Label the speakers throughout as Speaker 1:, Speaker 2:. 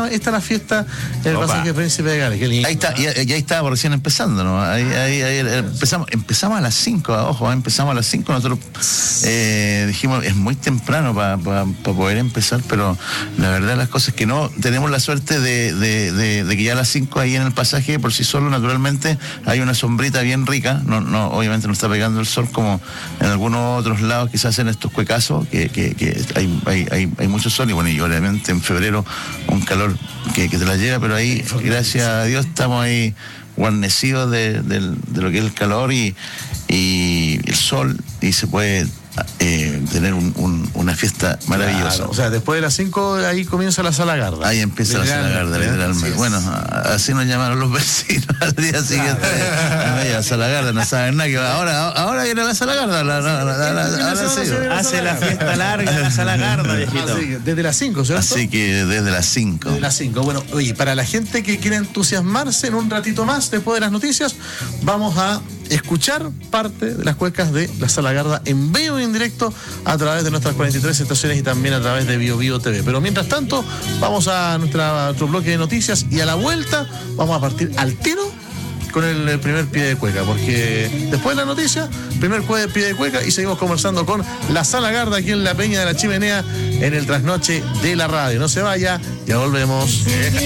Speaker 1: está la fiesta en el pasaje Príncipe de Gales. Qué lindo.
Speaker 2: Ahí está, y ahí estaba recién empezando, ¿no? Ahí empezamos a las 5, ojo, empezamos a las 5. Nosotros dijimos, es muy temprano para poder empezar, pero la verdad de las cosas es que no tenemos la suerte de que ya a las 5 ahí en el pasaje, por sí solo, naturalmente, hay una sombrita bien rica. No, obviamente no está pegando el sol como en algunos otros lados, quizás en estos cuecazos, que hay mucho sol, y bueno, y obviamente en febrero un calor que te la llega, pero ahí, gracias a Dios, estamos ahí guarnecidos de lo que es el calor y el sol, y se puede tener una fiesta maravillosa.
Speaker 1: Claro, o sea, después de las 5 ahí comienza la Sala Garda.
Speaker 2: Ahí empieza la Sala Garda, literalmente.
Speaker 1: Sí,
Speaker 2: bueno, así nos llamaron los vecinos al día siguiente. La Sala Garda, no saben nada, que ahora viene la Sala Garda.
Speaker 3: Hace la fiesta larga la Sala Garda, viejito.
Speaker 1: Desde las 5, ¿cierto?
Speaker 2: Así que desde las 5.
Speaker 1: Desde las 5. Bueno, oye, para la gente que quiere entusiasmarse, en un ratito más, después de las noticias, vamos a escuchar parte de las cuecas de la Sala Garda en vivo y en directo a través de nuestras 43 estaciones y también a través de Bio TV. Pero mientras tanto, vamos a nuestro bloque de noticias, y a la vuelta vamos a partir al tiro con el primer pie de cueca, porque después de la noticia, primer pie de cueca, y seguimos conversando con la Sala Garda aquí en la Peña de la Chimenea en el trasnoche de la radio. No se vaya, ya volvemos.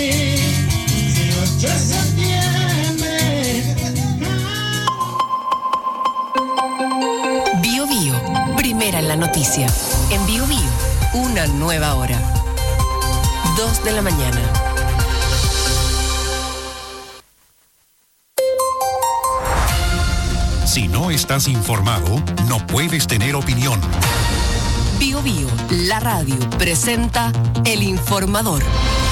Speaker 4: Primera en la noticia. En Bio, una nueva hora. 2 de la mañana.
Speaker 5: Si no estás informado, no puedes tener opinión.
Speaker 4: Bio, la radio, presenta El Informador.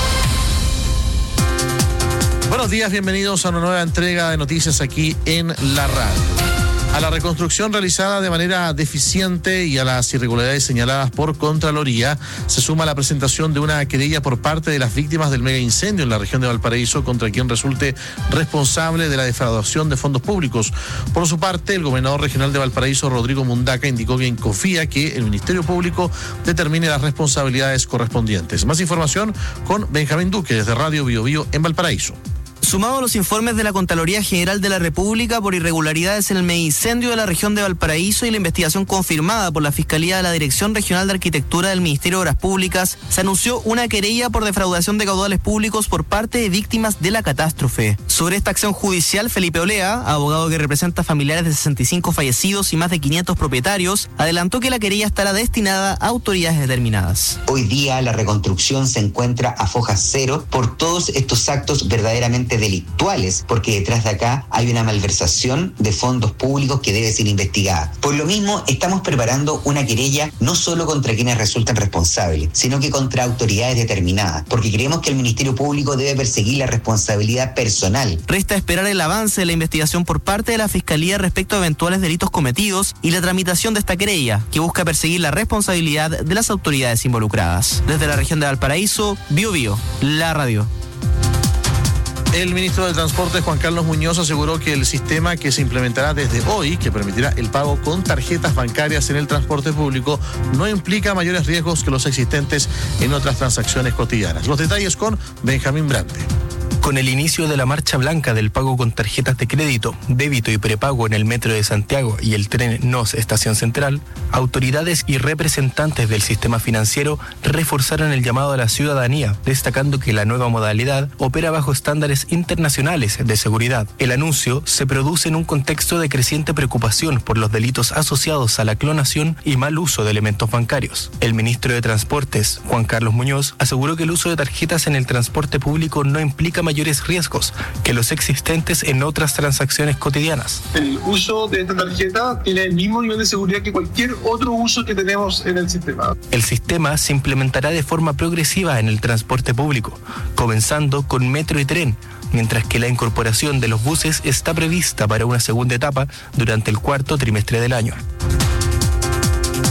Speaker 1: Buenos días, bienvenidos a una nueva entrega de noticias aquí en la radio. A la reconstrucción realizada de manera deficiente y a las irregularidades señaladas por Contraloría se suma la presentación de una querella por parte de las víctimas del mega incendio en la región de Valparaíso contra quien resulte responsable de la defraudación de fondos públicos. Por su parte, el gobernador regional de Valparaíso, Rodrigo Mundaca, indicó que confía que el Ministerio Público determine las responsabilidades correspondientes. Más información con Benjamín Duque desde Radio Bio en Valparaíso.
Speaker 3: Sumado a los informes de la Contraloría General de la República por irregularidades en el megaincendio de la región de Valparaíso y la investigación confirmada por la Fiscalía de la Dirección Regional de Arquitectura del Ministerio de Obras Públicas, se anunció una querella por defraudación de caudales públicos por parte de víctimas de la catástrofe. Sobre esta acción judicial, Felipe Olea, abogado que representa familiares de 65 fallecidos y más de 500 propietarios, adelantó que la querella estará destinada a autoridades determinadas.
Speaker 6: Hoy día la reconstrucción se encuentra a foja cero por todos estos actos verdaderamente delictuales, porque detrás de acá hay una malversación de fondos públicos que debe ser investigada. Por lo mismo, estamos preparando una querella no solo contra quienes resultan responsables, sino que contra autoridades determinadas, porque creemos que el Ministerio Público debe perseguir la responsabilidad personal.
Speaker 3: Resta esperar el avance de la investigación por parte de la Fiscalía respecto a eventuales delitos cometidos y la tramitación de esta querella, que busca perseguir la responsabilidad de las autoridades involucradas. Desde la región de Valparaíso, Bio, la radio.
Speaker 1: El ministro de Transporte, Juan Carlos Muñoz, aseguró que el sistema que se implementará desde hoy, que permitirá el pago con tarjetas bancarias en el transporte público, no implica mayores riesgos que los existentes en otras transacciones cotidianas. Los detalles con Benjamín Brante.
Speaker 7: Con el inicio de la marcha blanca del pago con tarjetas de crédito, débito y prepago en el Metro de Santiago y el tren NOS Estación Central, autoridades y representantes del sistema financiero reforzaron el llamado a la ciudadanía, destacando que la nueva modalidad opera bajo estándares internacionales de seguridad. El anuncio se produce en un contexto de creciente preocupación por los delitos asociados a la clonación y mal uso de elementos bancarios. El ministro de Transportes, Juan Carlos Muñoz, aseguró que el uso de tarjetas en el transporte público no implica mayores riesgos que los existentes en otras transacciones cotidianas.
Speaker 8: El uso de esta tarjeta tiene el mismo nivel de seguridad que cualquier otro uso que tenemos en el sistema.
Speaker 7: El sistema se implementará de forma progresiva en el transporte público, comenzando con metro y tren, mientras que la incorporación de los buses está prevista para una segunda etapa durante el cuarto trimestre del año.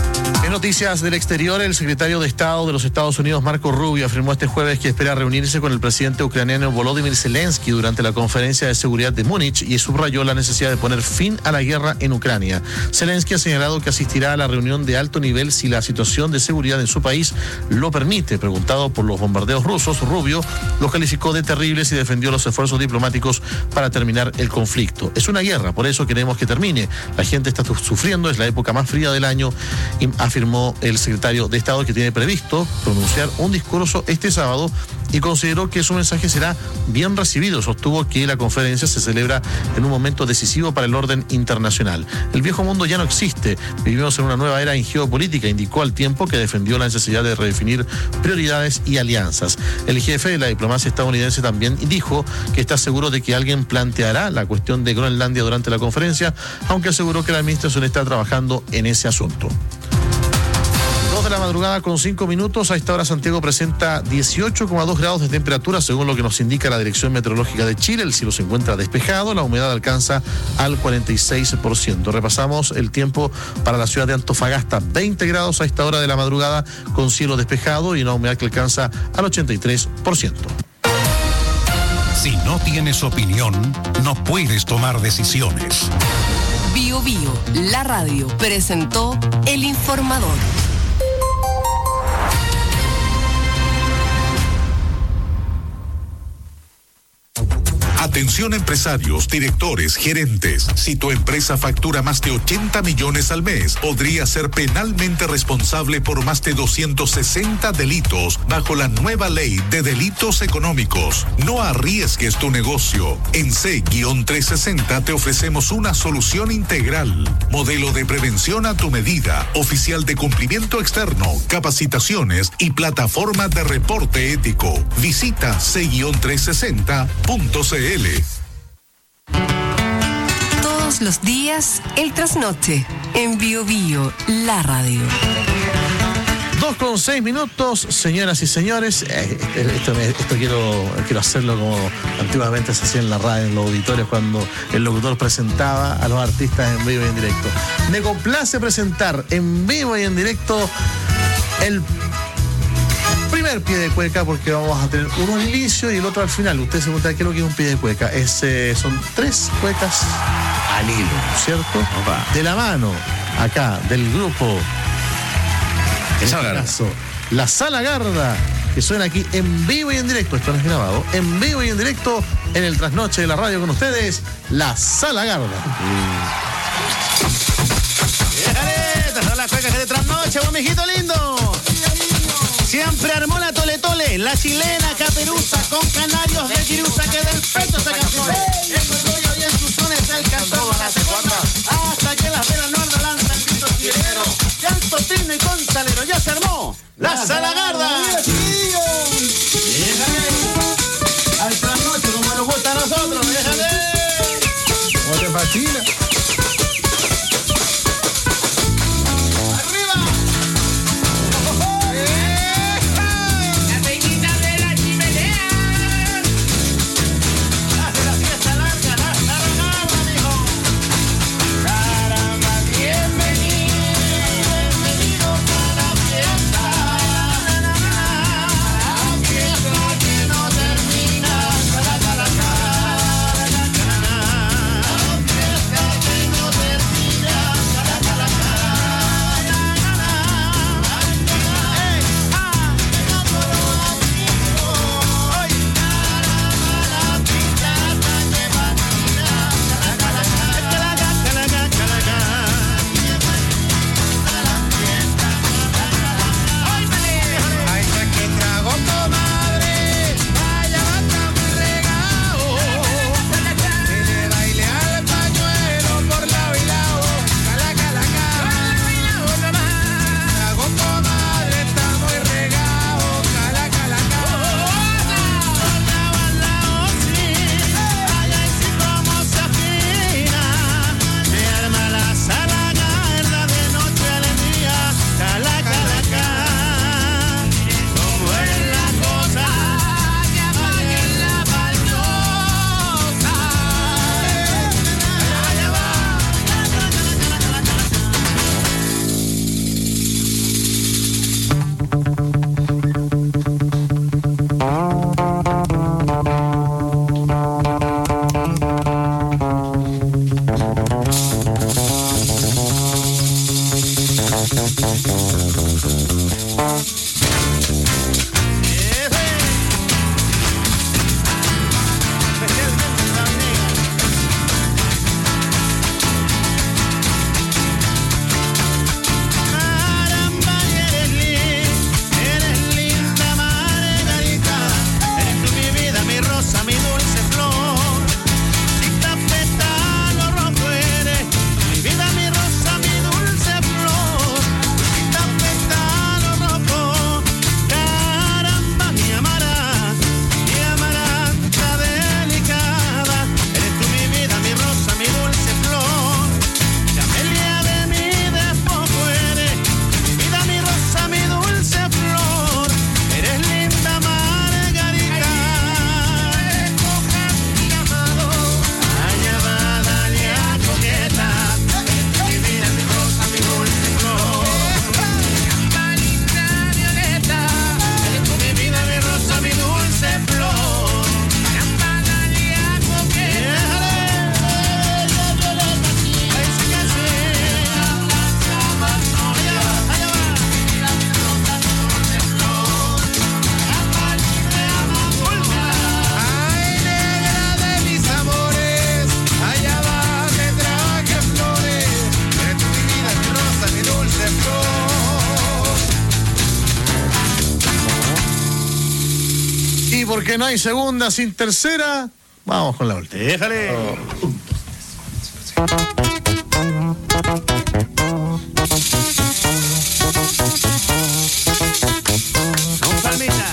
Speaker 1: En noticias del exterior, el secretario de Estado de los Estados Unidos, Marco Rubio, afirmó este jueves que espera reunirse con el presidente ucraniano Volodymyr Zelensky durante la conferencia de seguridad de Múnich y subrayó la necesidad de poner fin a la guerra en Ucrania. Zelensky ha señalado que asistirá a la reunión de alto nivel si la situación de seguridad en su país lo permite. Preguntado por los bombardeos rusos, Rubio los calificó de terribles y defendió los esfuerzos diplomáticos para terminar el conflicto. Es una guerra, por eso queremos que termine. La gente está sufriendo, es la época más fría del año, afirmó el secretario de Estado, que tiene previsto pronunciar un discurso este sábado y consideró que su mensaje será bien recibido. Sostuvo que la conferencia se celebra en un momento decisivo para el orden internacional. El viejo mundo ya no existe, vivimos en una nueva era en geopolítica, indicó al tiempo que defendió la necesidad de redefinir prioridades y alianzas. El jefe de la diplomacia estadounidense también dijo que está seguro de que alguien planteará la cuestión de Groenlandia durante la conferencia, aunque aseguró que la administración está trabajando en ese asunto. 2 de la madrugada con 5 minutos. A esta hora Santiago presenta 18,2 grados de temperatura, según lo que nos indica la Dirección Meteorológica de Chile. El cielo se encuentra despejado, la humedad alcanza al 46%. Repasamos el tiempo para la ciudad de Antofagasta: 20 grados a esta hora de la madrugada con cielo despejado y una humedad que alcanza al 83%.
Speaker 5: Si no tienes opinión, no puedes tomar decisiones.
Speaker 4: Bio Bio, la radio, presentó El Informador.
Speaker 9: Atención empresarios, directores, gerentes. Si tu empresa factura más de 80 millones al mes, podría ser penalmente responsable por más de 260 delitos bajo la nueva ley de delitos económicos. No arriesgues tu negocio. En C-360 te ofrecemos una solución integral. Modelo de prevención a tu medida, oficial de cumplimiento externo, capacitaciones y plataforma de reporte ético. Visita C-360.cl.
Speaker 4: Todos los días, el trasnoche, en Bio Bio, la radio.
Speaker 1: 2:06 minutos, señoras y señores. Esto quiero hacerlo como antiguamente se hacía en la radio, en los auditorios, cuando el locutor presentaba a los artistas en vivo y en directo. Me complace presentar en vivo y en directo el primer pie de cueca, porque vamos a tener uno al inicio y el otro al final. Ustedes se preguntan qué es lo que es un pie de cueca. Son 3 cuecas al hilo, ¿cierto? Opa. De la mano, acá, del grupo, en este caso, La Sala Garda, que suena aquí en vivo y en directo. Esto no es grabado. En vivo y en directo, en el trasnoche de la radio con ustedes, La Sala Garda.
Speaker 10: Estas son las cuecas de trasnoche, buen mijito lindo. Siempre armó la tole tole, la chilena caperuza con canarios de Chirusa, que del pecho se canción. En su rollo y en sus sones el cantor la se guarda, hasta que las velas no lanzan gritos chileno. Llanto, tino y contalero, ya se armó La Sala Garda. Al trasnoche como nos gusta a nosotros, déjale.
Speaker 1: ¿Cómo te fascina? Y porque no hay segunda sin tercera, vamos con la última.
Speaker 10: Déjale. Con palmita.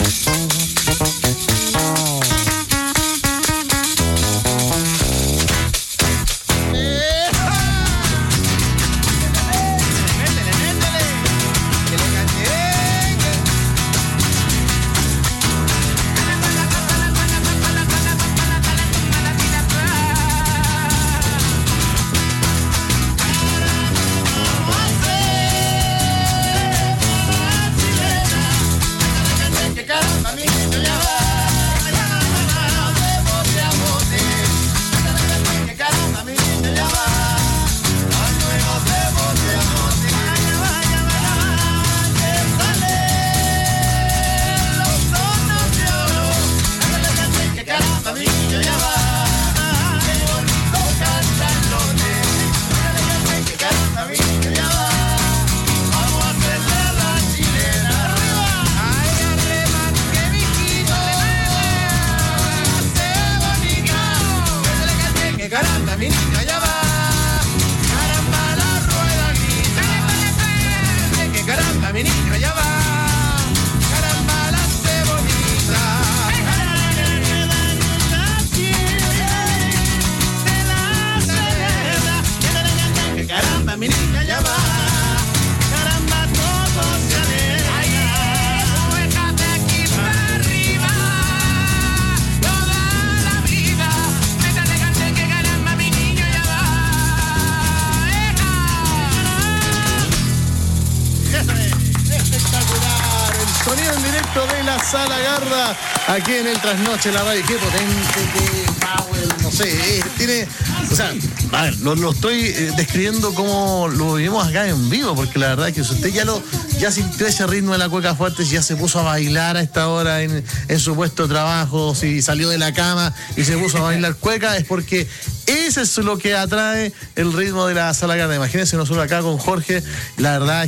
Speaker 1: Sala Garra, aquí en el Trasnoche, la radio. Qué potente, qué power, no sé, tiene, o sea, a ver, lo estoy describiendo como lo vivimos acá en vivo, porque la verdad es que si usted ya sintió ese ritmo de la cueca fuerte, si ya se puso a bailar a esta hora en su puesto de trabajo, si salió de la cama y se puso a bailar cueca, es porque ese es lo que atrae el ritmo de la Sala Garra. Imagínense nosotros acá con Jorge, la verdad es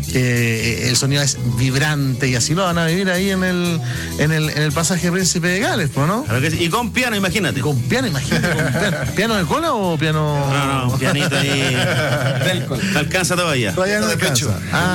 Speaker 1: que el sonido es vibrante y así lo van a vivir ahí en el pasaje Príncipe de Gales, ¿no?
Speaker 10: Claro que sí. Y con piano, imagínate.
Speaker 1: Con piano. ¿Piano de cola o piano?
Speaker 10: No, pianito ahí. No alcanza todavía.
Speaker 1: Todavía no de pecho.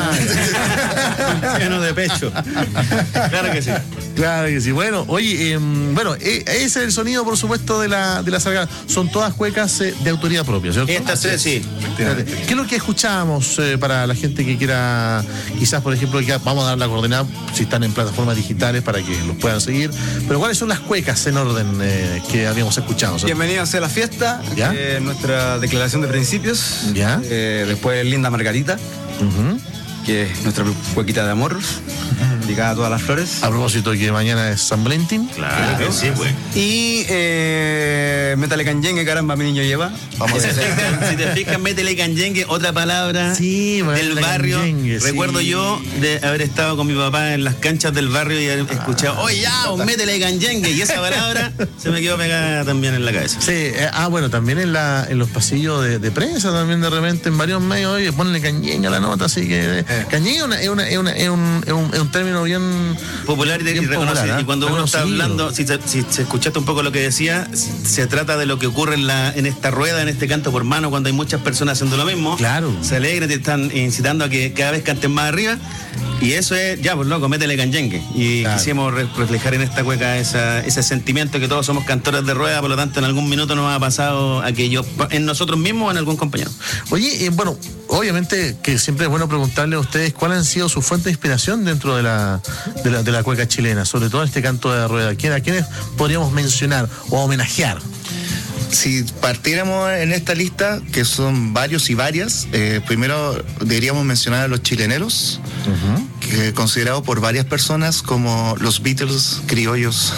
Speaker 10: Piano de pecho. Claro que sí.
Speaker 1: Claro que sí. Bueno, oye, ese es el sonido, por supuesto, de la Sala Garra. Son todas cuecas de autoría propia, ¿cierto?
Speaker 10: Estas tres, sí.
Speaker 1: ¿Qué es lo que escuchamos para la gente que quiera, quizás, por ejemplo, vamos a dar la coordenada si están en plataformas digitales para que los puedan seguir? Pero ¿cuáles son las cuecas en orden que habíamos escuchado? ¿Cierto?
Speaker 11: Bienvenidos a la fiesta, nuestra declaración de principios.
Speaker 1: ¿Ya?
Speaker 11: Después Linda Margarita, que es nuestra cuequita de amor, dedicada a todas las flores.
Speaker 1: A propósito de que mañana es San Valentín.
Speaker 10: Claro que sí, güey.
Speaker 11: Y Métale Canyengue, caramba, mi niño lleva.
Speaker 10: Vamos a hacer. Si te fijas, Métele Canyengue, otra palabra del barrio. Recuerdo yo de haber estado con mi papá en las canchas del barrio y haber escuchado, oye, ya, Métele Canyengue. Y esa palabra se me quedó pegada también en la cabeza.
Speaker 1: Sí, bueno, también en los pasillos de prensa, también de repente en varios medios, oye, ponle Canyengue a la nota, así que Canyengue es un término bien
Speaker 10: popular y reconocido. Y cuando uno está hablando, si escuchaste un poco lo que decía, se trata de lo que ocurre en esta rueda, en este canto por mano, cuando hay muchas personas haciendo lo mismo.
Speaker 1: Claro.
Speaker 10: Se alegran, te están incitando a que cada vez canten más arriba. Y eso es, ya, pues loco, métele canyengue. Y quisimos reflejar en esta cueca ese sentimiento que todos somos cantores de rueda, por lo tanto, en algún minuto nos ha pasado aquello en nosotros mismos o en algún compañero.
Speaker 1: Oye, bueno, obviamente que siempre es bueno preguntarle a ustedes cuáles han sido sus fuentes de inspiración dentro de la cueca chilena, sobre todo este canto de rueda. ¿A quiénes podríamos mencionar o homenajear?
Speaker 12: Si partiéramos en esta lista, que son varios y varias, primero deberíamos mencionar a los chileneros, que considerados por varias personas como los Beatles criollos.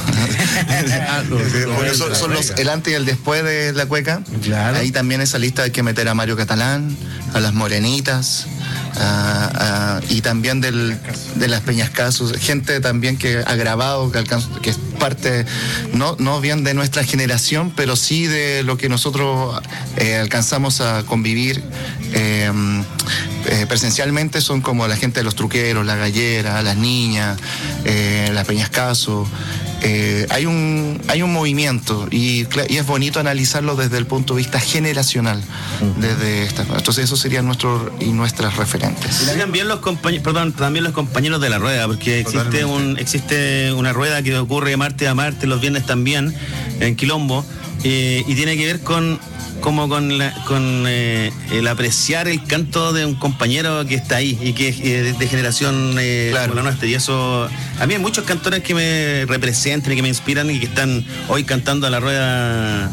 Speaker 12: Son el antes y el después de la cueca. Claro. Ahí también esa lista hay que meter a Mario Catalán, a las Morenitas, y también de las Peñascasos, gente también que ha grabado, que es parte no bien de nuestra generación, pero sí de lo que nosotros alcanzamos a convivir presencialmente. Son como la gente de los Truqueros, la Gallera, las Niñas, las Peñascaso, hay un movimiento y es bonito analizarlo desde el punto de vista generacional. Entonces esos serían nuestras referentes.
Speaker 10: Y también los compañeros de la rueda, porque existe una rueda que ocurre martes a martes, los viernes también, en Quilombo, y tiene que ver con el apreciar el canto de un compañero que está ahí y que es de generación como la nuestra. Y eso, a mí hay muchos cantores que me representan y que me inspiran y que están hoy cantando a la rueda.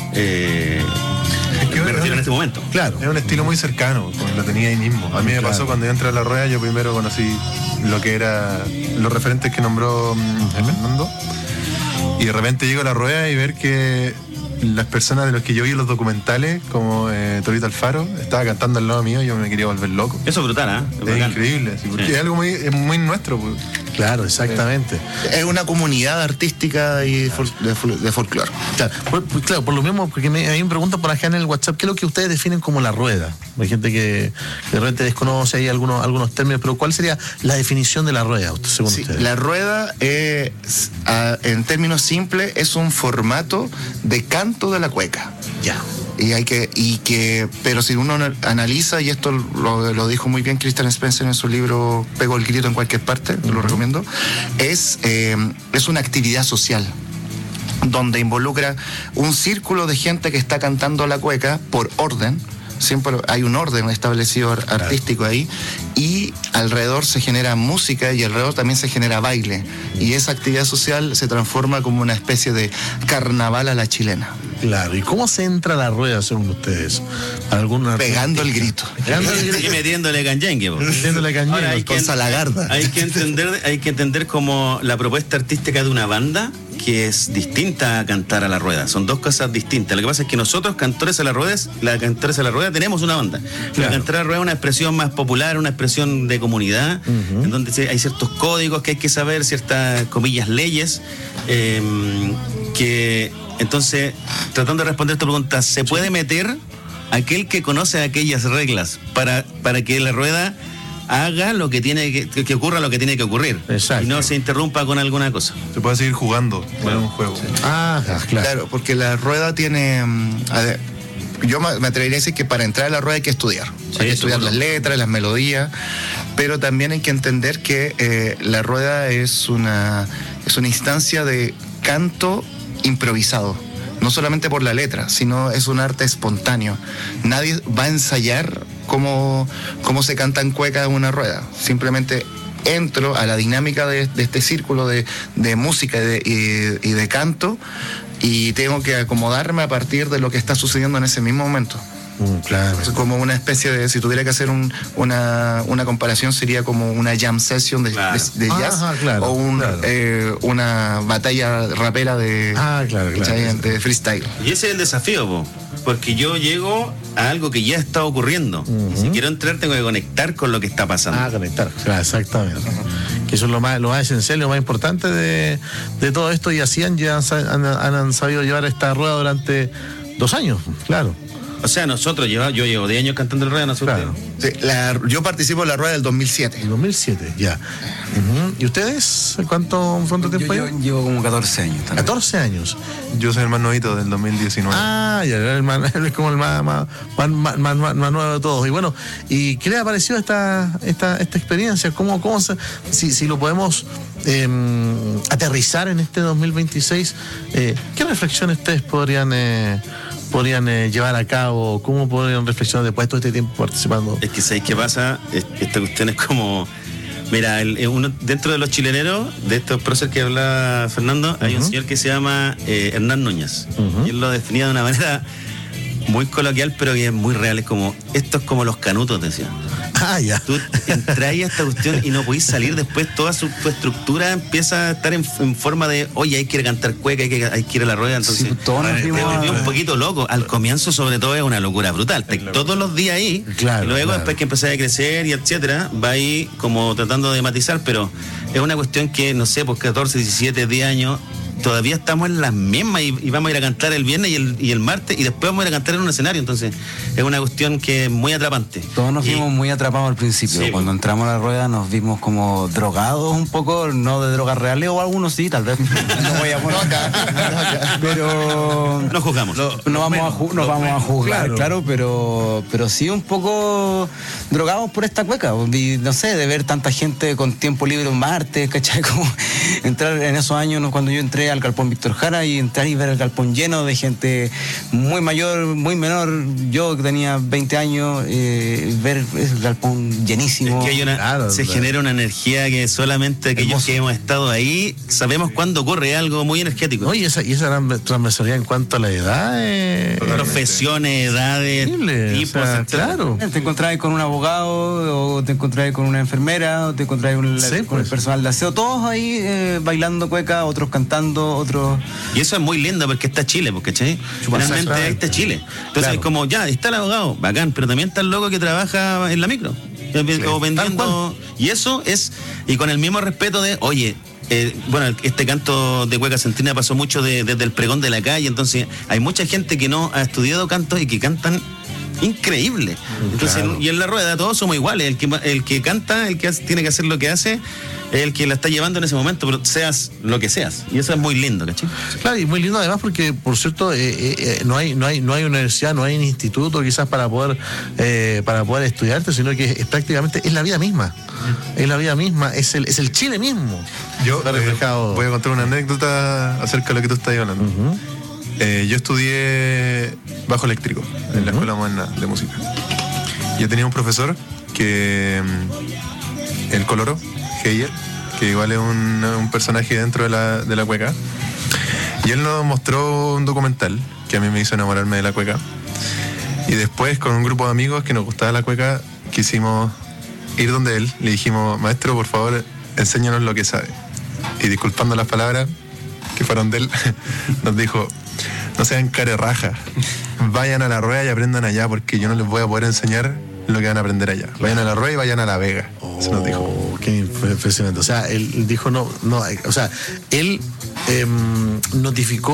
Speaker 10: Me refiero en este momento.
Speaker 13: Claro. Es un estilo muy cercano, lo tenía ahí mismo. A mí me pasó cuando yo entré a la rueda, yo primero conocí lo que era los referentes que nombró Fernando, y de repente llego a la rueda y ver que las personas de los que yo vi en los documentales, como Torito Alfaro, estaba cantando al lado mío y yo me quería volver loco.
Speaker 10: Eso es brutal,
Speaker 13: Es increíble, así, porque es algo muy nuestro. Pues.
Speaker 1: Claro, exactamente.
Speaker 12: Es una comunidad artística y de folclore.
Speaker 1: Claro, por lo mismo, porque a mí me preguntan por acá en el WhatsApp, ¿qué es lo que ustedes definen como la rueda? Hay gente que de repente desconoce ahí algunos términos, pero ¿cuál sería la definición de la rueda, según ustedes?
Speaker 12: La rueda, en términos simples, es un formato de canto de la cueca.
Speaker 1: Ya.
Speaker 12: Pero si uno analiza, y esto lo dijo muy bien Christian Spencer en su libro Pego el grito en cualquier parte, lo recomiendo, es una actividad social donde involucra un círculo de gente que está cantando la cueca por orden. Siempre hay un orden establecido artístico ahí, y alrededor se genera música y alrededor también se genera baile, y esa actividad social se transforma como una especie de carnaval a la chilena.
Speaker 1: Claro, ¿y cómo se entra a la rueda según ustedes?
Speaker 12: Pegando el grito.
Speaker 10: Y metiéndole canyengue.
Speaker 12: Con Salagarda.
Speaker 10: Hay que entender como la propuesta artística de una banda que es distinta a cantar a la rueda. Son dos cosas distintas. Lo que pasa es que nosotros, cantores a la rueda, tenemos una banda. Claro. Cantar a la rueda es una expresión más popular, una expresión de comunidad, en donde hay ciertos códigos que hay que saber, ciertas, comillas, leyes, que entonces, tratando de responder esta pregunta, ¿se puede meter aquel que conoce aquellas reglas para que la rueda haga lo que tiene que ocurra lo que tiene que ocurrir? Exacto. Y no se interrumpa con alguna cosa?
Speaker 13: Se puede seguir jugando en un juego.
Speaker 12: Sí. Claro, porque la rueda tiene... yo me atrevería a decir que para entrar a la rueda hay que estudiar. Hay que estudiar las letras, las melodías, pero también hay que entender que la rueda es una instancia de canto improvisado. No solamente por la letra, sino es un arte espontáneo. Nadie va a ensayar cómo se canta en cueca en una rueda. Simplemente entro a la dinámica de este círculo de música y de canto, y tengo que acomodarme a partir de lo que está sucediendo en ese mismo momento.
Speaker 1: Claro.
Speaker 12: Es como una especie de, si tuviera que hacer una comparación, sería como una jam session de jazz, o una batalla rapera de freestyle.
Speaker 10: Y ese es el desafío, porque yo llego a algo que ya está ocurriendo. Y si quiero entrar, tengo que conectar con lo que está pasando.
Speaker 1: Conectar, claro, exactamente. Que eso es lo más esencial, lo más importante de todo esto, y así han sabido llevar esta rueda durante 2 años, claro.
Speaker 10: O sea, yo llevo 10 años cantando el rueda,
Speaker 1: claro.
Speaker 12: Sí, yo participo en la rueda del 2007.
Speaker 1: El 2007, ya. ¿Y ustedes? ¿Cuánto tiempo llevan?
Speaker 11: Yo llevo como 14 años. También.
Speaker 1: 14 años.
Speaker 13: Yo soy el más novito del 2019.
Speaker 1: Él es como el más nuevo de todos. Y bueno, ¿y qué les ha parecido esta experiencia? Si lo podemos aterrizar en este 2026, ¿qué reflexiones ustedes podrían llevar a cabo? ¿Cómo podrían reflexionar después de todo este tiempo participando?
Speaker 10: Es que ¿sabéis qué pasa? Esta cuestión es como... Mira, dentro de los chileneros, de estos próceres que habla Fernando, hay un señor que se llama Hernán Núñez. Y él lo definía de una manera muy coloquial, pero que es muy real. Esto es como los canutos, decía.
Speaker 1: Ya.
Speaker 10: Tú entras a esta cuestión y no podís salir después. Toda tu estructura empieza a estar en forma de, oye, hay que ir a cantar cueca, hay que ir a la rueda. Entonces, te volví un poquito loco. Al comienzo, sobre todo, es una locura brutal. Todos los días ahí. Y luego, después que empecé a crecer y etcétera, va ahí como tratando de matizar, pero es una cuestión que, no sé, pues 14, 17, 10 años, todavía estamos en las mismas y vamos a ir a cantar el viernes y el martes y después vamos a ir a cantar en un escenario. Entonces es una cuestión que es muy atrapante.
Speaker 14: Todos nos vimos muy atrapados al principio.
Speaker 10: Sí,
Speaker 14: cuando entramos a la rueda nos vimos como drogados un poco, no de drogas reales, o algunos sí, tal vez. No voy a poner acá. Pero
Speaker 10: no juzgamos.
Speaker 14: No vamos a juzgar, claro, pero sí un poco drogados por esta cueca. Y, no sé, de ver tanta gente con tiempo libre un martes, ¿cachai? Como entrar en esos años, ¿no? Cuando yo entré al Galpón Víctor Jara y entrar y ver el galpón lleno de gente muy mayor, muy menor, yo que tenía 20 años, ver el galpón llenísimo.
Speaker 10: Es que se genera una energía que solamente aquellos que hemos estado ahí sabemos cuándo ocurre algo muy energético.
Speaker 1: Oye, esa transversalidad en cuanto a la edad,
Speaker 10: profesiones, edades, tipos,
Speaker 1: o sea, claro.
Speaker 14: Te encontrás con un abogado, o te encontrás con una enfermera, o te encontrás con el personal de aseo, todos ahí bailando cueca, otros cantando, otros...
Speaker 10: Y eso es muy lindo porque está Chile, ¿cachai? Finalmente ahí está Chile. Entonces es como, ya, está el abogado, bacán, pero también está el loco que trabaja en la micro, o vendiendo, y eso es, y con el mismo respeto de, oye, bueno, este canto de cueca centrina pasó mucho desde el pregón de la calle, entonces hay mucha gente que no ha estudiado canto y que cantan increíble. Entonces, y en la rueda todos somos iguales, el que canta, el que tiene que hacer lo que hace, el que la está llevando en ese momento, pero seas lo que seas, y eso es muy lindo, ¿cachai?
Speaker 1: Claro, y muy lindo además porque, por cierto, no hay universidad, no hay un instituto quizás para poder estudiarte, sino que es prácticamente es la vida misma. Es la vida misma, es el Chile mismo.
Speaker 13: Yo voy a contar una anécdota acerca de lo que tú estás hablando. Yo estudié bajo eléctrico en la Escuela Moderna de Música. Yo tenía un profesor que el Coloro, Heyer, que igual es un personaje dentro de la cueca, y él nos mostró un documental que a mí me hizo enamorarme de la cueca, y después con un grupo de amigos que nos gustaba la cueca quisimos ir donde él, le dijimos: maestro, por favor, enséñanos lo que sabe. Y disculpando las palabras que fueron de él, nos dijo: no sean carerraja, vayan a la rueda y aprendan allá, porque yo no les voy a poder enseñar lo que van a aprender allá. Vayan a la rueda y vayan a la Vega. Eso nos dijo.
Speaker 1: Qué impresionante. O sea, él dijo o sea, él notificó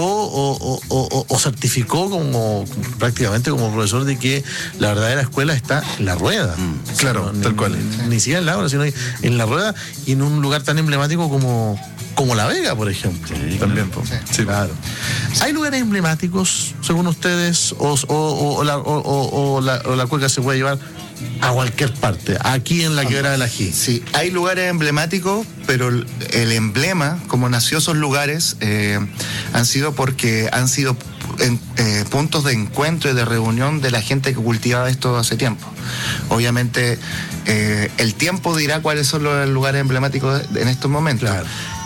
Speaker 1: o certificó como prácticamente como profesor de que la verdadera escuela está en la rueda.
Speaker 13: Claro,
Speaker 1: o sea,
Speaker 13: tal cual.
Speaker 1: Ni siquiera en la aula, sino en la rueda, y en un lugar tan emblemático como La Vega, por ejemplo.
Speaker 13: Sí, también.
Speaker 1: Sí, claro. ¿Hay lugares emblemáticos, según ustedes, o la cueca se puede llevar a cualquier parte, aquí en la Quebrada del Ají?
Speaker 12: Sí, hay lugares emblemáticos, pero el emblema, como nació esos lugares, han sido porque han sido puntos de encuentro y de reunión de la gente que cultivaba esto hace tiempo. Obviamente, el tiempo dirá cuáles son los lugares emblemáticos en estos momentos. Claro.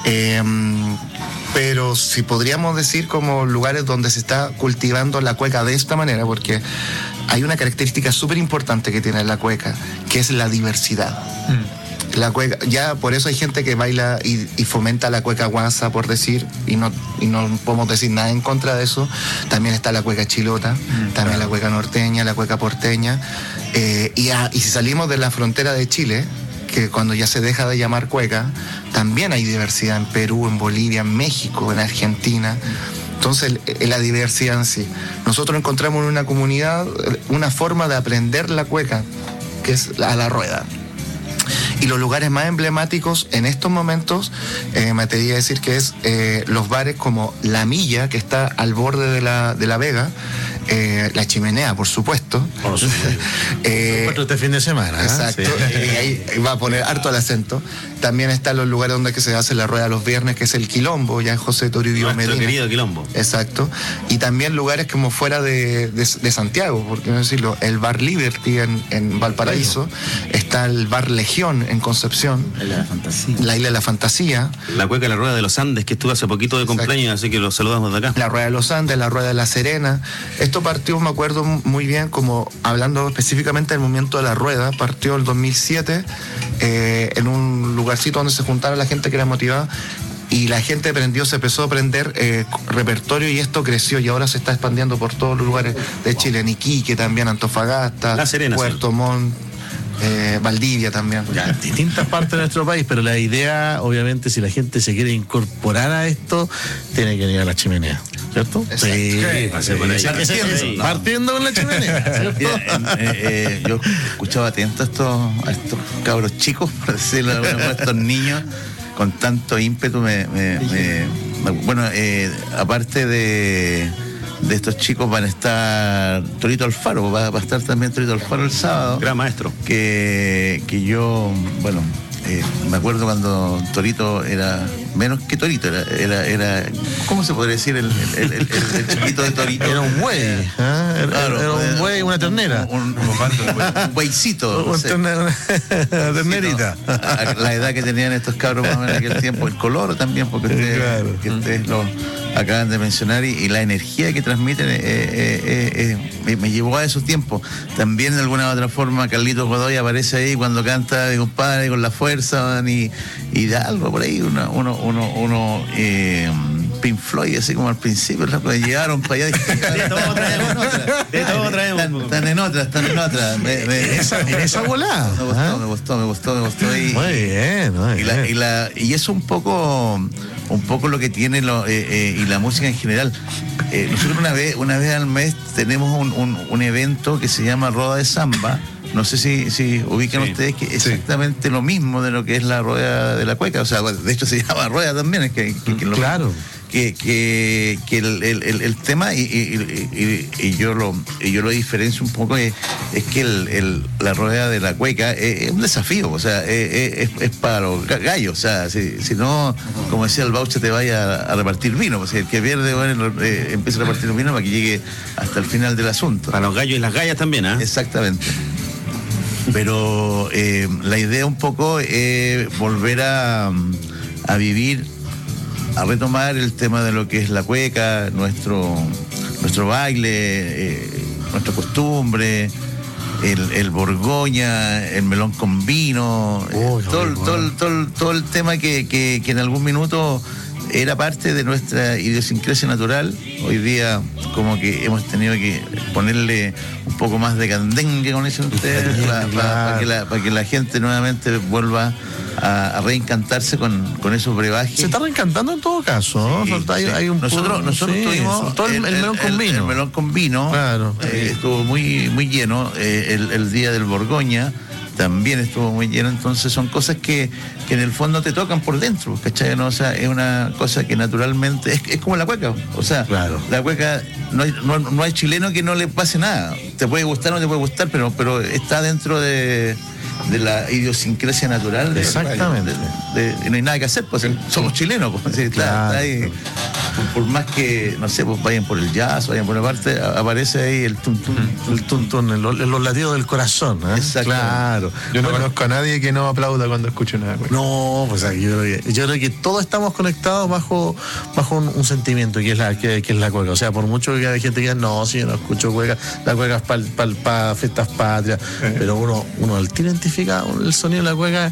Speaker 12: Pero si podríamos decir como lugares donde se está cultivando la cueca de esta manera, porque hay una característica súper importante que tiene la cueca, que es la diversidad. La cueca, ya por eso hay gente que baila y fomenta la cueca guasa, por decir, y no podemos decir nada en contra de eso. También está la cueca chilota, también la cueca norteña, la cueca porteña, y si salimos de la frontera de Chile, que cuando ya se deja de llamar cueca, también hay diversidad en Perú, en Bolivia, en México, en Argentina. Entonces, la diversidad en sí. Nosotros encontramos en una comunidad una forma de aprender la cueca, que es a la rueda. Y los lugares más emblemáticos en estos momentos, me atrevería a decir que es los bares como La Milla, que está al borde de la Vega, La Chimenea, por supuesto.
Speaker 1: Este fin de semana.
Speaker 12: Exacto. Sí. Y ahí va a poner harto el acento. También están los lugares donde se hace la rueda los viernes, que es el Quilombo, ya en José Toribio Medina.
Speaker 10: Nuestro querido Quilombo.
Speaker 12: Exacto. Y también lugares como fuera de Santiago, por qué no decirlo, el Bar Liberty en Valparaíso, está el Bar Legión en Concepción,
Speaker 14: la Isla de la Fantasía.
Speaker 12: La Isla de la Fantasía.
Speaker 10: La cueca de la Rueda de los Andes, que estuvo hace poquito de cumpleaños, así que los saludamos de acá.
Speaker 12: La Rueda de los Andes, la Rueda de la Serena. Esto partió, me acuerdo muy bien, como hablando específicamente del movimiento de la rueda, partió el 2007 en un lugarcito donde se juntara la gente que era motivada, y la gente se empezó a aprender repertorio, y esto creció y ahora se está expandiendo por todos los lugares de Chile, en Iquique también, Antofagasta,
Speaker 10: La Serena,
Speaker 12: Puerto Montt, Valdivia también.
Speaker 1: Ya, distintas partes de nuestro país, pero la idea, obviamente, si la gente se quiere incorporar a esto, tiene que venir a la chimenea, ¿cierto? Sí, partiendo con la chimenea, ¿cierto?
Speaker 2: Yo escuchaba atento a estos cabros chicos, por decirlo de alguna forma, a estos niños con tanto ímpetu. Bueno, aparte de estos chicos van a estar Torito Alfaro, va a estar también Torito Alfaro el sábado.
Speaker 10: Gran maestro.
Speaker 2: Que yo, bueno, me acuerdo cuando Torito era menos que Torito, era ¿cómo se podría decir? El chiquito de Torito.
Speaker 1: Era un buey, era un buey, una ternera.
Speaker 2: Un bueycito.
Speaker 1: Una ternerita.
Speaker 2: La edad que tenían estos cabros más o menos en aquel tiempo, el color también, porque ustedes lo acaban de mencionar, y la energía que transmiten me llevó a esos tiempos. También de alguna u otra forma Carlitos Godoy aparece ahí cuando canta de compadre con la fuerza y da algo por ahí, uno Pink Floyd, así como al principio, llegaron para allá.
Speaker 10: De todo traemos.
Speaker 2: Están en otra.
Speaker 1: Esa volada.
Speaker 2: Me gustó.
Speaker 1: Muy bien.
Speaker 2: Y eso un poco lo que tiene y la música en general. Nosotros una vez al mes tenemos un evento que se llama Roda de Samba. No sé si ubican ustedes que exactamente lo mismo de lo que es la rueda de la cueca. O sea, de hecho se llama rueda también.
Speaker 1: Claro.
Speaker 2: Que el tema, y yo lo diferencio un poco, es que la rueda de la cueca es un desafío, o sea, es para los gallos. O sea, si no, como decía el Bauche, te vaya a repartir vino, pues, si el que pierde, bueno, empieza a repartir vino para que llegue hasta el final del asunto.
Speaker 10: Para los gallos y las gallas también, ¿eh?
Speaker 2: Exactamente. Pero la idea un poco es volver a vivir, a retomar el tema de lo que es la cueca, nuestro baile, nuestra costumbre, el Borgoña, el melón con vino, todo el tema que en algún minuto era parte de nuestra idiosincrasia natural. Hoy día como que hemos tenido que ponerle un poco más de candengue, con eso ustedes, para que la gente nuevamente vuelva a reencantarse con esos brebajes.
Speaker 1: Se está reencantando en todo caso, ¿no?
Speaker 2: Sí. Nosotros tuvimos
Speaker 1: todo el melón con vino.
Speaker 2: El melón con vino, claro. Estuvo muy, muy lleno. El día del Borgoña también estuvo muy lleno. Entonces son cosas que en el fondo te tocan por dentro, ¿cachai? ¿No? O sea, es una cosa que naturalmente es como la cueca. O sea, claro. La cueca, no hay chileno que no le pase nada. Te puede gustar o no te puede gustar, pero está dentro de la idiosincrasia natural.
Speaker 1: Exactamente.
Speaker 2: Y no hay nada que hacer, pues somos chilenos, pues, está ahí. Por más que, no sé, pues vayan por el jazz, vayan por la parte, aparece ahí el tuntún,
Speaker 1: los latidos del corazón, ¿eh?
Speaker 2: Exacto.
Speaker 1: Claro.
Speaker 13: Yo no conozco a nadie que no aplauda cuando escuche nada.
Speaker 1: No, pues yo creo que todos estamos conectados bajo un sentimiento que es la cueca. O sea, por mucho que haya gente que diga, no, si yo no escucho cueca, la cueca es para fiestas patrias, pero uno al tiro identifica el sonido de la cueca,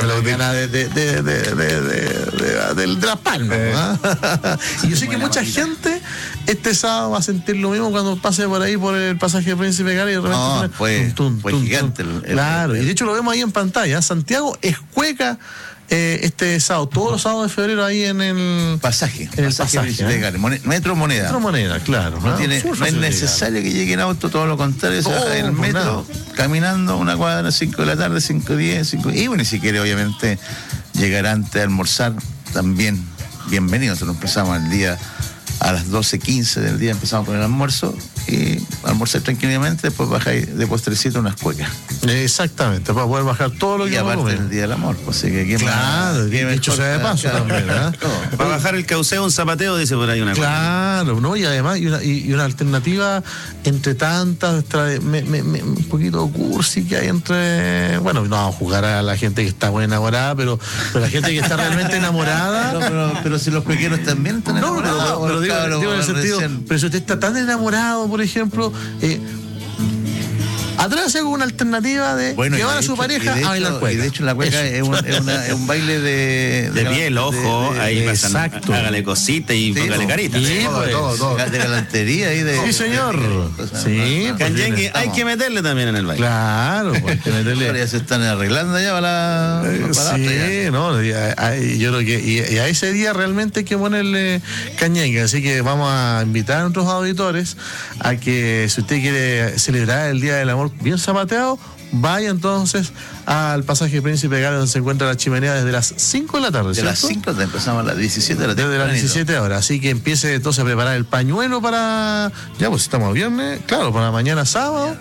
Speaker 1: de las palmas, ¿no? Y yo sé que mucha gente este sábado va a sentir lo mismo cuando pase por ahí por el pasaje de Príncipe Gala y de repente
Speaker 2: fue gigante.
Speaker 1: Claro, y de hecho lo vemos ahí en pantalla. Santiago es cueca este sábado, todos los sábados de febrero ahí en el
Speaker 2: pasaje.
Speaker 1: En el pasaje.
Speaker 2: Metro Moneda.
Speaker 1: Metro Moneda, claro.
Speaker 2: No es necesario que llegue en auto, todo lo contrario. Se baja en el metro, caminando una cuadra, 5 de la tarde, 5:10, y bueno, y si quiere, obviamente, llegar antes de almorzar, también bienvenido. Nosotros empezamos el día a las 12:15 del día, empezamos con el almuerzo y almorzar tranquilamente, después bajáis de postrecito unas cuecas.
Speaker 1: Exactamente, para poder bajar todo lo que
Speaker 2: y aparte el día del amor, pues así que
Speaker 1: claro, dicho sea de paso también, ¿eh?
Speaker 10: Para bajar el cauceo, un zapateo, dice por ahí una cosa.
Speaker 1: Claro, ¿no? Y además y una alternativa entre tantas, un poquito cursi que hay entre, bueno, no vamos a juzgar a la gente que está muy enamorada, pero la gente que está realmente enamorada.
Speaker 2: Pero si los pequeños también están enamorados.
Speaker 1: Pero digo en el sentido, pero si usted está tan enamorado, por ejemplo, Atrévase con una alternativa de llevar a su pareja a bailar cueca.
Speaker 2: Y de hecho la cueca es un baile de
Speaker 10: piel, ojo, ahí pasan,
Speaker 1: exacto.
Speaker 10: Hágale cosita y póngale carita.
Speaker 1: Sí,
Speaker 2: todo. De galantería y de...
Speaker 1: Sí, señor. Sí,
Speaker 10: Canyengue, hay que meterle también en el baile.
Speaker 1: Claro, pues hay que meterle.
Speaker 2: Ya se están arreglando ya para
Speaker 1: sí, no, yo creo que y a ese día realmente hay que ponerle cañengue, así que vamos a invitar a nuestros auditores a que si usted quiere celebrar el Día del Amor bien zapateado, vaya entonces al pasaje Príncipe Gales, donde se encuentra la chimenea desde las 5 de la tarde.
Speaker 2: De las 5 empezamos a las 17 de la tarde.
Speaker 1: Desde las 17 horas. Así que empiece entonces a preparar el pañuelo para. Ya, pues estamos viernes, claro, para mañana sábado,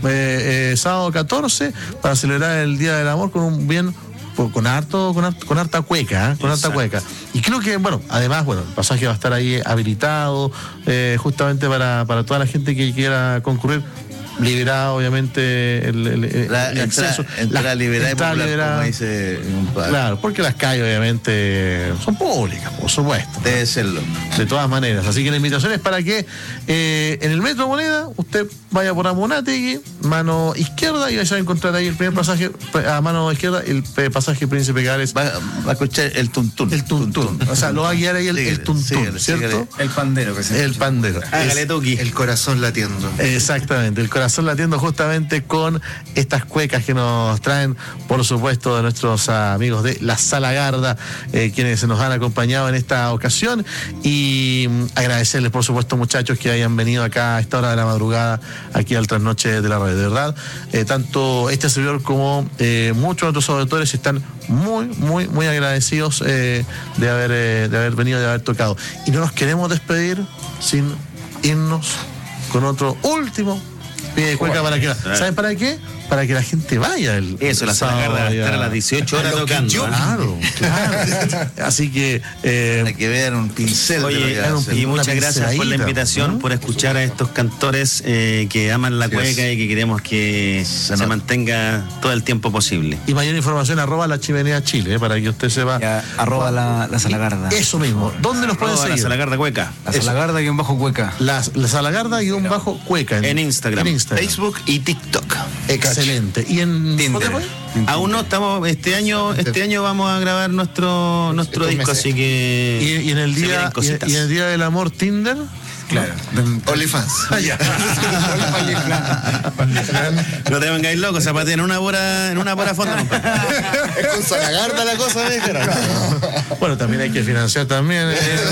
Speaker 1: sábado 14, para celebrar el Día del Amor con un bien. Con harta cueca, con harta cueca. Y creo que, además, el pasaje va a estar ahí habilitado, justamente para toda la gente que quiera concurrir. Liberado, obviamente, el acceso.
Speaker 2: Entrada liberada,
Speaker 1: como
Speaker 2: dice un padre.
Speaker 1: Claro, porque las calles, obviamente, son públicas, por supuesto.
Speaker 2: Debe serlo.
Speaker 1: De todas maneras. Así que la invitación es para que en el Metro Moneda usted vaya por Amunátegui, mano izquierda, y vaya a encontrar ahí el primer pasaje, a mano izquierda, el pasaje Príncipe Gales.
Speaker 2: Va a escuchar el tuntún.
Speaker 1: El tuntún. O sea, lo va a guiar ahí el tuntún, ¿cierto?
Speaker 14: El pandero.
Speaker 1: El pandero.
Speaker 10: Hágale toqui.
Speaker 12: El corazón latiendo.
Speaker 1: Exactamente, el corazón latiendo justamente con estas cuecas que nos traen, por supuesto, de nuestros amigos de La Salagarda, quienes nos han acompañado en esta ocasión, y agradecerles, por supuesto, muchachos, que hayan venido acá a esta hora de la madrugada, aquí al Trasnoche de la Radio. De verdad, tanto este servidor como muchos otros auditores están muy, muy, muy agradecidos de haber venido, de haber tocado. Y no nos queremos despedir sin irnos con otro último pie de cueca. ¿Saben para qué? Para que la gente vaya
Speaker 10: Eso, la Salagarda va a estar a las 18 horas tocando.
Speaker 1: Claro. Así que
Speaker 2: hay que ver un pincel.
Speaker 10: Oye, y muchas gracias por la invitación, por escuchar a estos cantores que aman la cueca y que queremos que se mantenga todo el tiempo posible.
Speaker 1: Y mayor información, @la chimenea Chile, para que usted sepa.
Speaker 14: La Salagarda.
Speaker 1: Eso mismo. ¿Dónde nos pueden seguir?
Speaker 10: La Salagarda Cueca.
Speaker 14: La Salagarda-Cueca.
Speaker 1: La Salagarda-Cueca
Speaker 10: en Instagram,
Speaker 2: Facebook y TikTok.
Speaker 1: Excelente. ¿Y en
Speaker 10: Tinder? Aún no estamos. Este año vamos a grabar nuestro disco, así que.
Speaker 1: ¿Y en el día del amor Tinder?
Speaker 12: Claro. OnlyFans.
Speaker 10: No te vengáis locos, zapateen en una pura fonda.
Speaker 12: Es con Salagarda la cosa,
Speaker 1: Bueno, también hay que financiar también.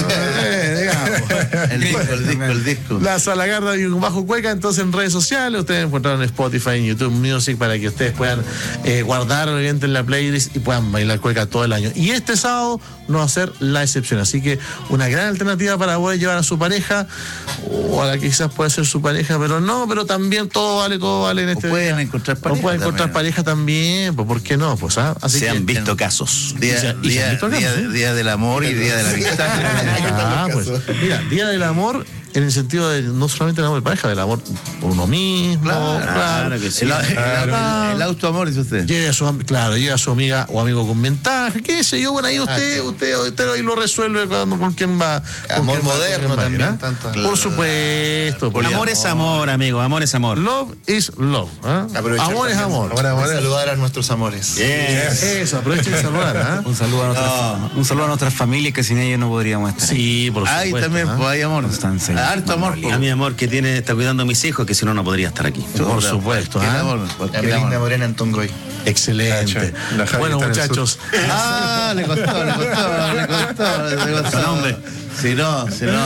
Speaker 2: El disco.
Speaker 1: La Salagarda y un bajo cueca, entonces en redes sociales, ustedes encontraron en Spotify, en YouTube Music, para que ustedes puedan guardar obviamente en la playlist y puedan bailar cueca todo el año. Y este sábado no va a ser la excepción, así que una gran alternativa para poder llevar a su pareja, o a la que quizás puede ser su pareja, pero también todo vale en este
Speaker 2: día.
Speaker 1: Pueden
Speaker 2: encontrar
Speaker 1: pareja también, pues ¿por qué no? Pues así
Speaker 10: se
Speaker 1: que
Speaker 10: han visto casos.
Speaker 2: Día del amor y día de la amistad.
Speaker 1: Pues mira, Día del Amor en el sentido de no solamente el amor de pareja, del amor por uno mismo.
Speaker 10: Claro que sí.
Speaker 2: El autoamor, dice usted.
Speaker 1: Llega a su amiga o amigo con ventaja, qué sé yo, bueno, ahí usted ahí lo resuelve con quién va.
Speaker 12: Amor moderno también.
Speaker 1: Por supuesto.
Speaker 10: Amor es amor, amigo, amor es amor.
Speaker 1: Love is love. Amor es amor.
Speaker 12: Saludar a nuestros amores.
Speaker 1: Eso, aprovechen y saludar.
Speaker 14: Un saludo a nuestras familias, que sin ellos no podríamos estar.
Speaker 1: Sí, por supuesto.
Speaker 2: Ahí también, pues hay amor. Harto amor.
Speaker 10: A mi amor que está cuidando a mis hijos, que si no podría estar aquí.
Speaker 1: Por supuesto.
Speaker 12: La Melinda Morena en Tongoy.
Speaker 1: Excelente. Bueno, muchachos.
Speaker 2: Le costó.
Speaker 10: Hombre.
Speaker 2: Si no.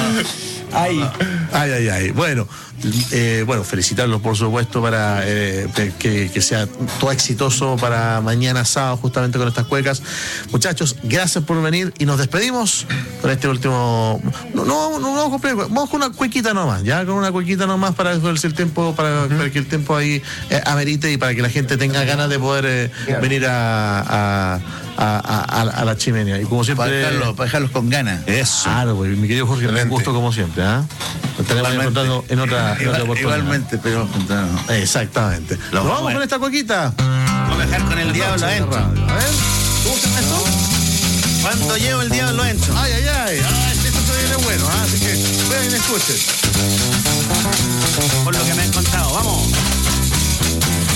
Speaker 1: Ay. Bueno, felicitarlos, por supuesto, para que sea todo exitoso para mañana sábado, justamente con estas cuecas. Muchachos, gracias por venir y nos despedimos con este último. Vamos con una cuequita nomás, ya con una cuequita nomás para ver si el tiempo, para que el tiempo ahí amerite y para que la gente tenga ganas de poder venir a la chimenea. Y como siempre.
Speaker 2: Para dejarlos con ganas.
Speaker 1: Eso. Claro, pues, mi querido Jorge, un gusto como siempre. Nos estaremos encontrando en otra oportunidad.
Speaker 2: Igualmente, pero
Speaker 1: exactamente. Nos vamos con esta cuequita.
Speaker 10: Vamos a dejar con el diablo adentro.
Speaker 1: A ver, ¿cómo se llama esto?
Speaker 10: Cuando llevo el diablo adentro.
Speaker 1: Ay. Esto se viene bueno, así que ven y escuchen.
Speaker 10: Por lo que me han contado, vamos.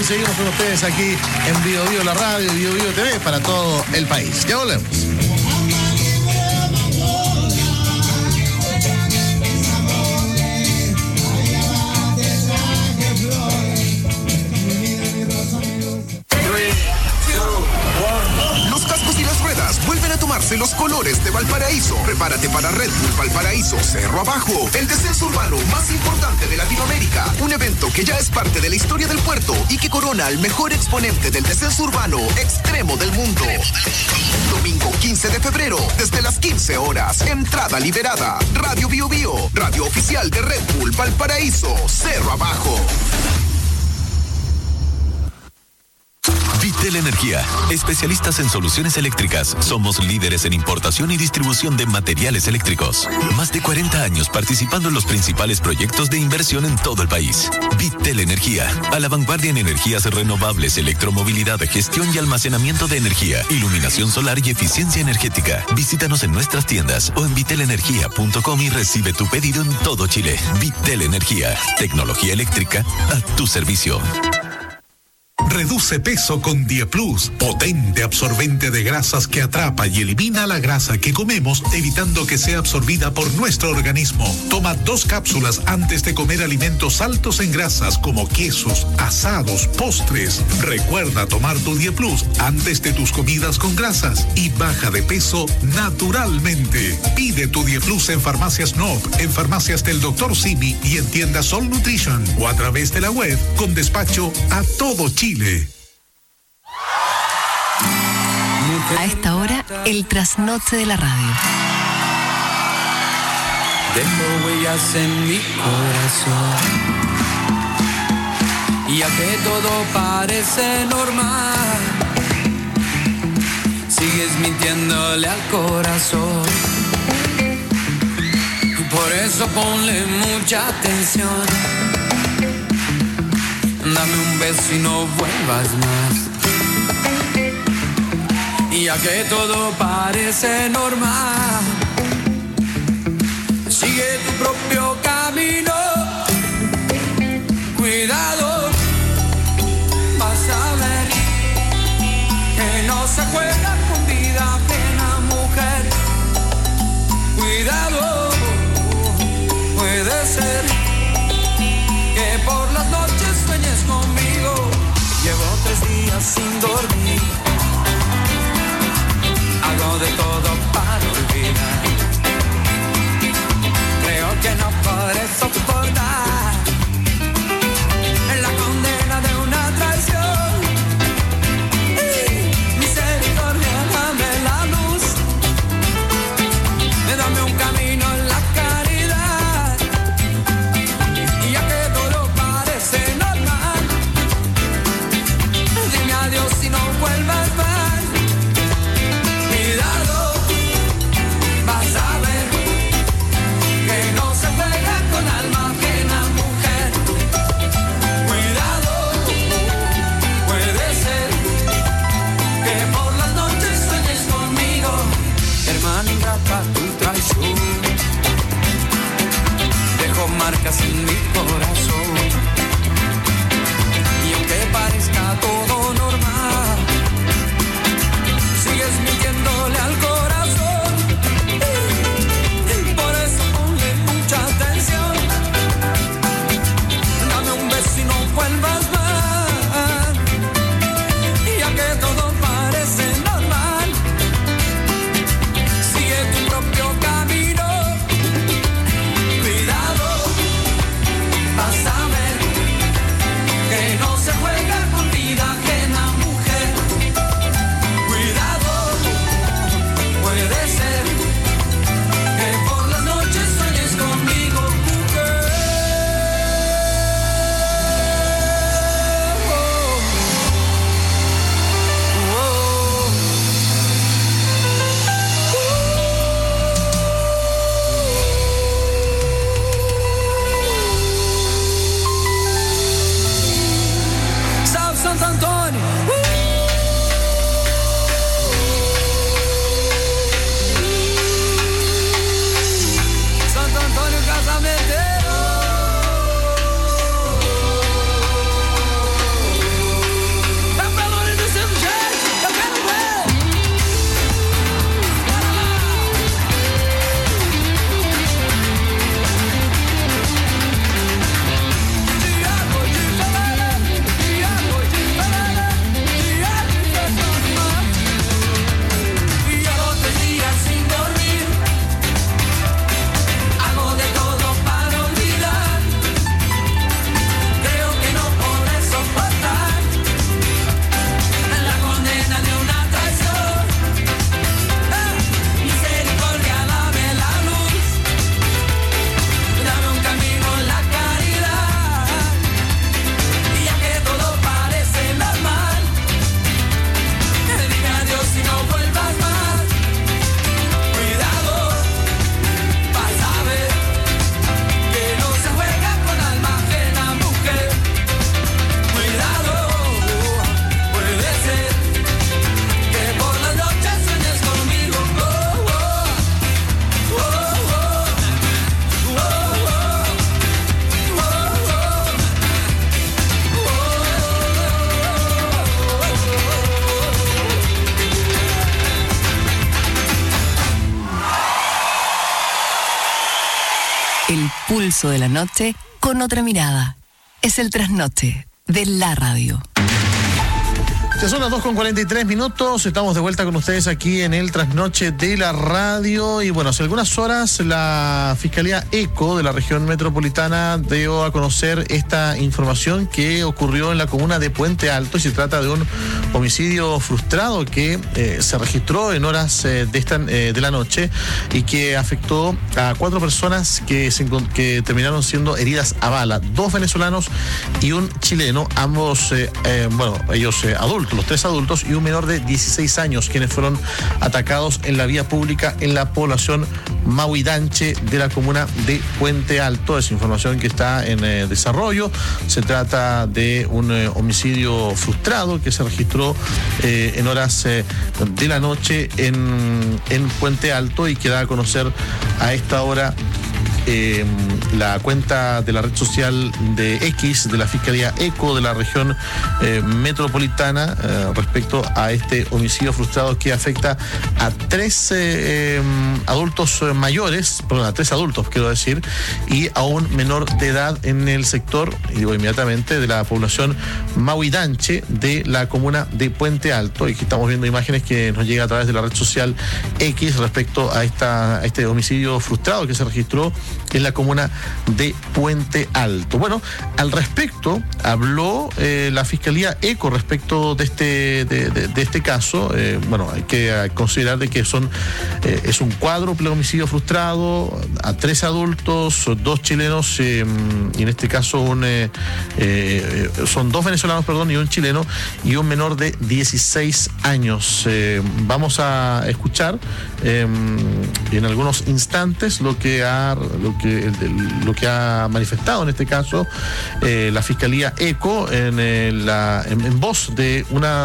Speaker 1: seguimos con ustedes aquí en Bio Bio, la radio, Bio Bio TV para todo el país. Ya volvemos.
Speaker 15: Vuelven a tomarse los colores de Valparaíso. Prepárate para Red Bull Valparaíso Cerro Abajo, el descenso urbano más importante de Latinoamérica. Un evento que ya es parte de la historia del puerto y que corona al mejor exponente del descenso urbano extremo del mundo. Domingo 15 de febrero, desde las 15 horas. Entrada liberada. Radio Bio Bio, radio oficial de Red Bull Valparaíso Cerro Abajo.
Speaker 16: Vitel Energía, especialistas en soluciones eléctricas. Somos líderes en importación y distribución de materiales eléctricos. Más de 40 años participando en los principales proyectos de inversión en todo el país. Vitel Energía, a la vanguardia en energías renovables, electromovilidad, gestión y almacenamiento de energía, iluminación solar y eficiencia energética. Visítanos en nuestras tiendas o en vitelenergia.com y recibe tu pedido en todo Chile. Vitel Energía, tecnología eléctrica a tu servicio.
Speaker 9: Reduce peso con DiePlus, potente absorbente de grasas que atrapa y elimina la grasa que comemos, evitando que sea absorbida por nuestro organismo. Toma 2 cápsulas antes de comer alimentos altos en grasas como quesos, asados, postres. Recuerda tomar tu DiePlus antes de tus comidas con grasas y baja de peso naturalmente. Pide tu DiePlus en Farmacias Nob, en Farmacias del Dr. Simi y en tiendas Sol Nutrition o a través de la web con despacho a todo Chile.
Speaker 4: A esta hora, el trasnoche de la radio.
Speaker 17: Dejo huellas en mi corazón, ya que todo parece normal, sigues mintiéndole al corazón. Por eso ponle mucha atención. Dame un beso y no vuelvas más, ya que todo parece normal. Sigue tu propio camino, cuidado, vas a ver que no se juega con vida ajena, mujer. Cuidado, puede ser que por las noches sueñes conmigo. Llevo 3 días sin dormir, hago de todo para olvidar. Creo que no
Speaker 4: El pulso de la noche con otra mirada. Es el trasnoche de la radio.
Speaker 1: Ya son las 2:43. Estamos de vuelta con ustedes aquí en el Trasnoche de la Radio. Y bueno, hace algunas horas la Fiscalía ECO de la región metropolitana dio a conocer esta información que ocurrió en la comuna de Puente Alto. Y se trata de un homicidio frustrado que se registró en horas de la noche y que afectó a 4 personas que terminaron siendo heridas a bala. 2 venezolanos y un chileno, ambos, ellos adultos. Los 3 adultos y un menor de 16 años, quienes fueron atacados en la vía pública en la población Mahuidanche de la comuna de Puente Alto. Es información que está en desarrollo. Se trata de un homicidio frustrado que se registró en horas de la noche en Puente Alto y que da a conocer a esta hora la cuenta de la red social de X de la Fiscalía ECO de la región metropolitana respecto a este homicidio frustrado que afecta a 3 adultos mayores, perdón, a 3 adultos quiero decir, y a un menor de edad en el sector, y digo inmediatamente, de la población Mahuidanche de la comuna de Puente Alto. Y aquí estamos viendo imágenes que nos llegan a través de la red social X respecto a este homicidio frustrado que se registró en la comuna de Puente Alto. Bueno, al respecto habló la Fiscalía ECO respecto de este caso. Hay que considerar de que es un cuádruple homicidio frustrado a 3 adultos, 2 chilenos y en este caso son 2 venezolanos, y un chileno y un menor de 16 años. Vamos a escuchar en algunos instantes lo que ha manifestado en este caso la Fiscalía ECO en voz de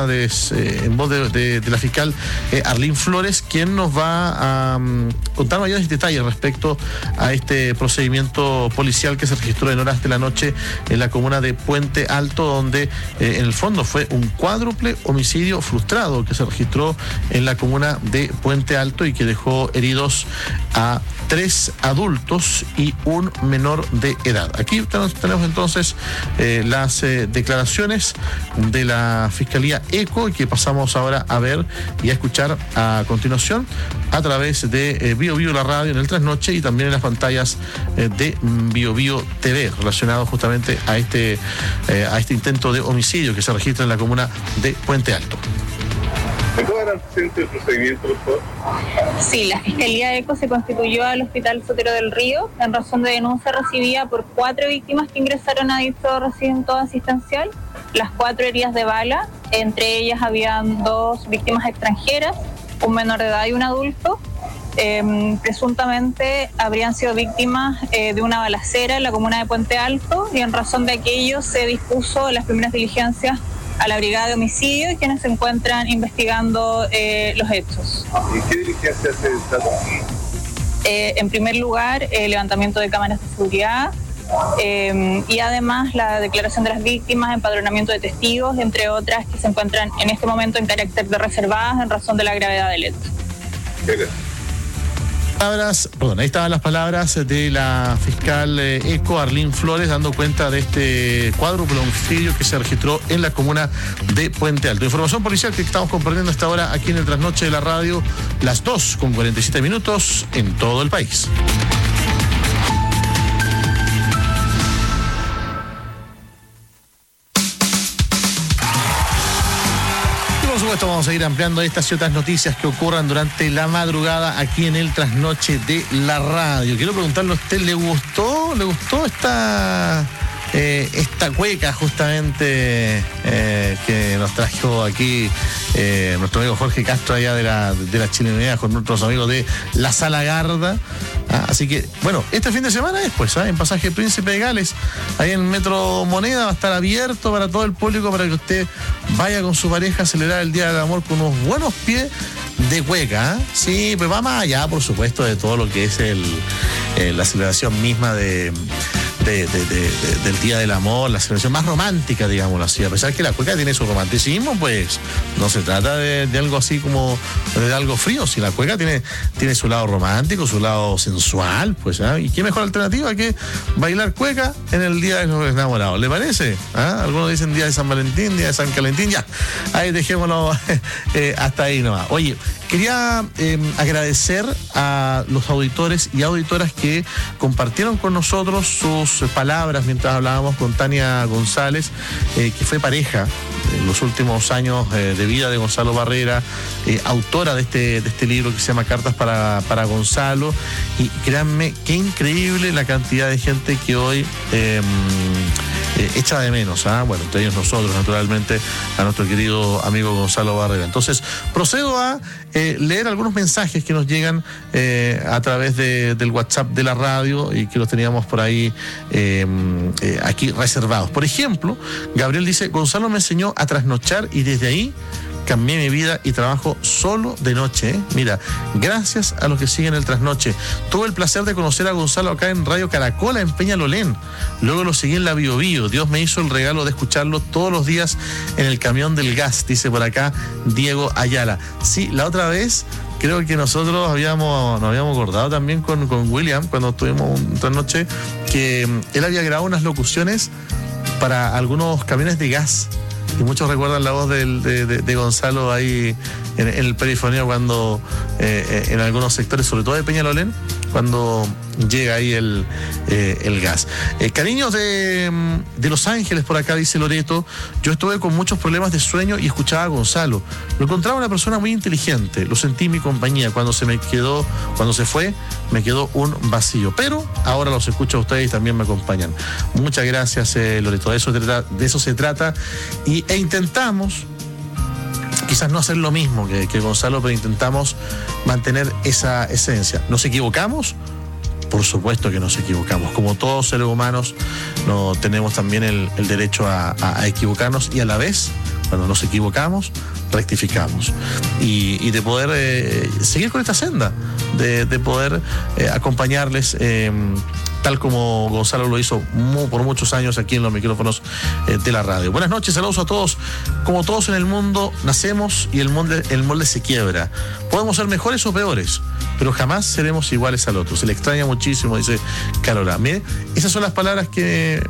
Speaker 1: la fiscal Arlene Flores, quien nos va a contar mayores detalles respecto a este procedimiento policial que se registró en horas de la noche en la comuna de Puente Alto, donde en el fondo fue un cuádruple homicidio frustrado que se registró en la comuna de Puente Alto y que dejó heridos a 3 adultos y un menor de edad. Aquí tenemos entonces las declaraciones de la Fiscalía ECO que pasamos ahora a ver y a escuchar a continuación a través de Bio Bio la radio en el trasnoche y también en las pantallas de Bio Bio TV relacionado justamente a este intento de homicidio que se registra en la comuna de Puente Alto.
Speaker 18: ¿Me puede dar presente el procedimiento, por favor? Sí, la Fiscalía ECO se constituyó al Hospital Sotero del Río en razón de denuncia recibida por 4 víctimas que ingresaron a dicho recinto asistencial. Las 4 heridas de bala, entre ellas habían 2 víctimas extranjeras, un menor de edad y un adulto. Presuntamente habrían sido víctimas de una balacera en la comuna de Puente Alto y en razón de aquello se dispuso las primeras diligencias a la Brigada de Homicidio, quienes se encuentran investigando los hechos.
Speaker 19: ¿Y qué diligencia se trata?
Speaker 18: En primer lugar, levantamiento de cámaras de seguridad y además la declaración de las víctimas, empadronamiento de testigos, entre otras que se encuentran en este momento en carácter de reservadas en razón de la gravedad del hecho.
Speaker 1: Ahí estaban las palabras de la fiscal ECO, Arlene Flores, dando cuenta de este cuádruple homicidio que se registró en la comuna de Puente Alto. Información policial que estamos compartiendo hasta ahora aquí en el Trasnoche de la Radio, las 2:47 en todo el país. Por supuesto, vamos a ir ampliando estas y otras noticias que ocurran durante la madrugada aquí en el Trasnoche de la Radio. Quiero preguntarle a usted, ¿le gustó esta cueca justamente que nos trajo aquí nuestro amigo Jorge Castro allá de la chilenidad con nuestros amigos de la Sala Garda? Así que, bueno, este fin de semana después, en Pasaje Príncipe de Gales, ahí en Metro Moneda, va a estar abierto para todo el público para que usted vaya con su pareja a celebrar el Día del Amor con unos buenos pies de cueca. Sí, pues va más allá, por supuesto, de todo lo que es la celebración misma de del Día del Amor, la celebración más romántica, digámoslo así. A pesar que la cueca tiene su romanticismo, pues no se trata de algo así como de algo frío. Si la cueca tiene su lado romántico, su lado sensual, pues, ¿eh? ¿Y qué mejor alternativa que bailar cueca en el Día de los Enamorados? ¿Le parece? ¿Ah? Algunos dicen Día de San Valentín, Día de San Calentín, ya. Ahí dejémoslo hasta ahí nomás. Oye, quería agradecer a los auditores y auditoras que compartieron con nosotros sus palabras mientras hablábamos con Tania González, que fue pareja en los últimos años de vida de Gonzalo Barrera, autora de este libro que se llama Cartas para Gonzalo. Y créanme, qué increíble la cantidad de gente que hoy echa de menos, bueno, entre ellos nosotros, naturalmente, a nuestro querido amigo Gonzalo Barrera. Entonces, procedo a leer algunos mensajes que nos llegan a través del WhatsApp de la radio y que los teníamos por ahí aquí reservados. Por ejemplo, Gabriel dice: Gonzalo me enseñó a trasnochar y desde ahí cambié mi vida y trabajo solo de noche. Mira, gracias a los que siguen el trasnoche. Tuve el placer de conocer a Gonzalo acá en Radio Caracola, en Peñalolén. Luego lo seguí en la Bio Bio. Dios me hizo el regalo de escucharlo todos los días en el camión del gas, dice por acá Diego Ayala. Sí, la otra vez creo que nosotros nos habíamos acordado también con William, cuando estuvimos otra noche, que él había grabado unas locuciones para algunos camiones de gas. Y muchos recuerdan la voz de Gonzalo ahí en el perifoneo cuando en algunos sectores, sobre todo de Peñalolén, cuando llega ahí el gas. Cariños de Los Ángeles, por acá dice Loreto: yo estuve con muchos problemas de sueño y escuchaba a Gonzalo. Lo encontraba una persona muy inteligente, lo sentí en mi compañía. Cuando se fue, me quedó un vacío. Pero ahora los escucho a ustedes y también me acompañan. Muchas gracias, Loreto. De eso se trata. E intentamos, quizás no hacer lo mismo que Gonzalo, pero intentamos mantener esa esencia. ¿Nos equivocamos? Por supuesto que nos equivocamos. Como todos seres humanos, no tenemos también el derecho a equivocarnos, y a la vez, cuando nos equivocamos, rectificamos. Y de poder seguir con esta senda, de poder acompañarles, tal como Gonzalo lo hizo por muchos años aquí en los micrófonos de la radio. Buenas noches, saludos a todos. Como todos en el mundo, nacemos y el molde se quiebra. Podemos ser mejores o peores, pero jamás seremos iguales al otro. Se le extraña muchísimo, dice Carola. Mire, esas son las palabras que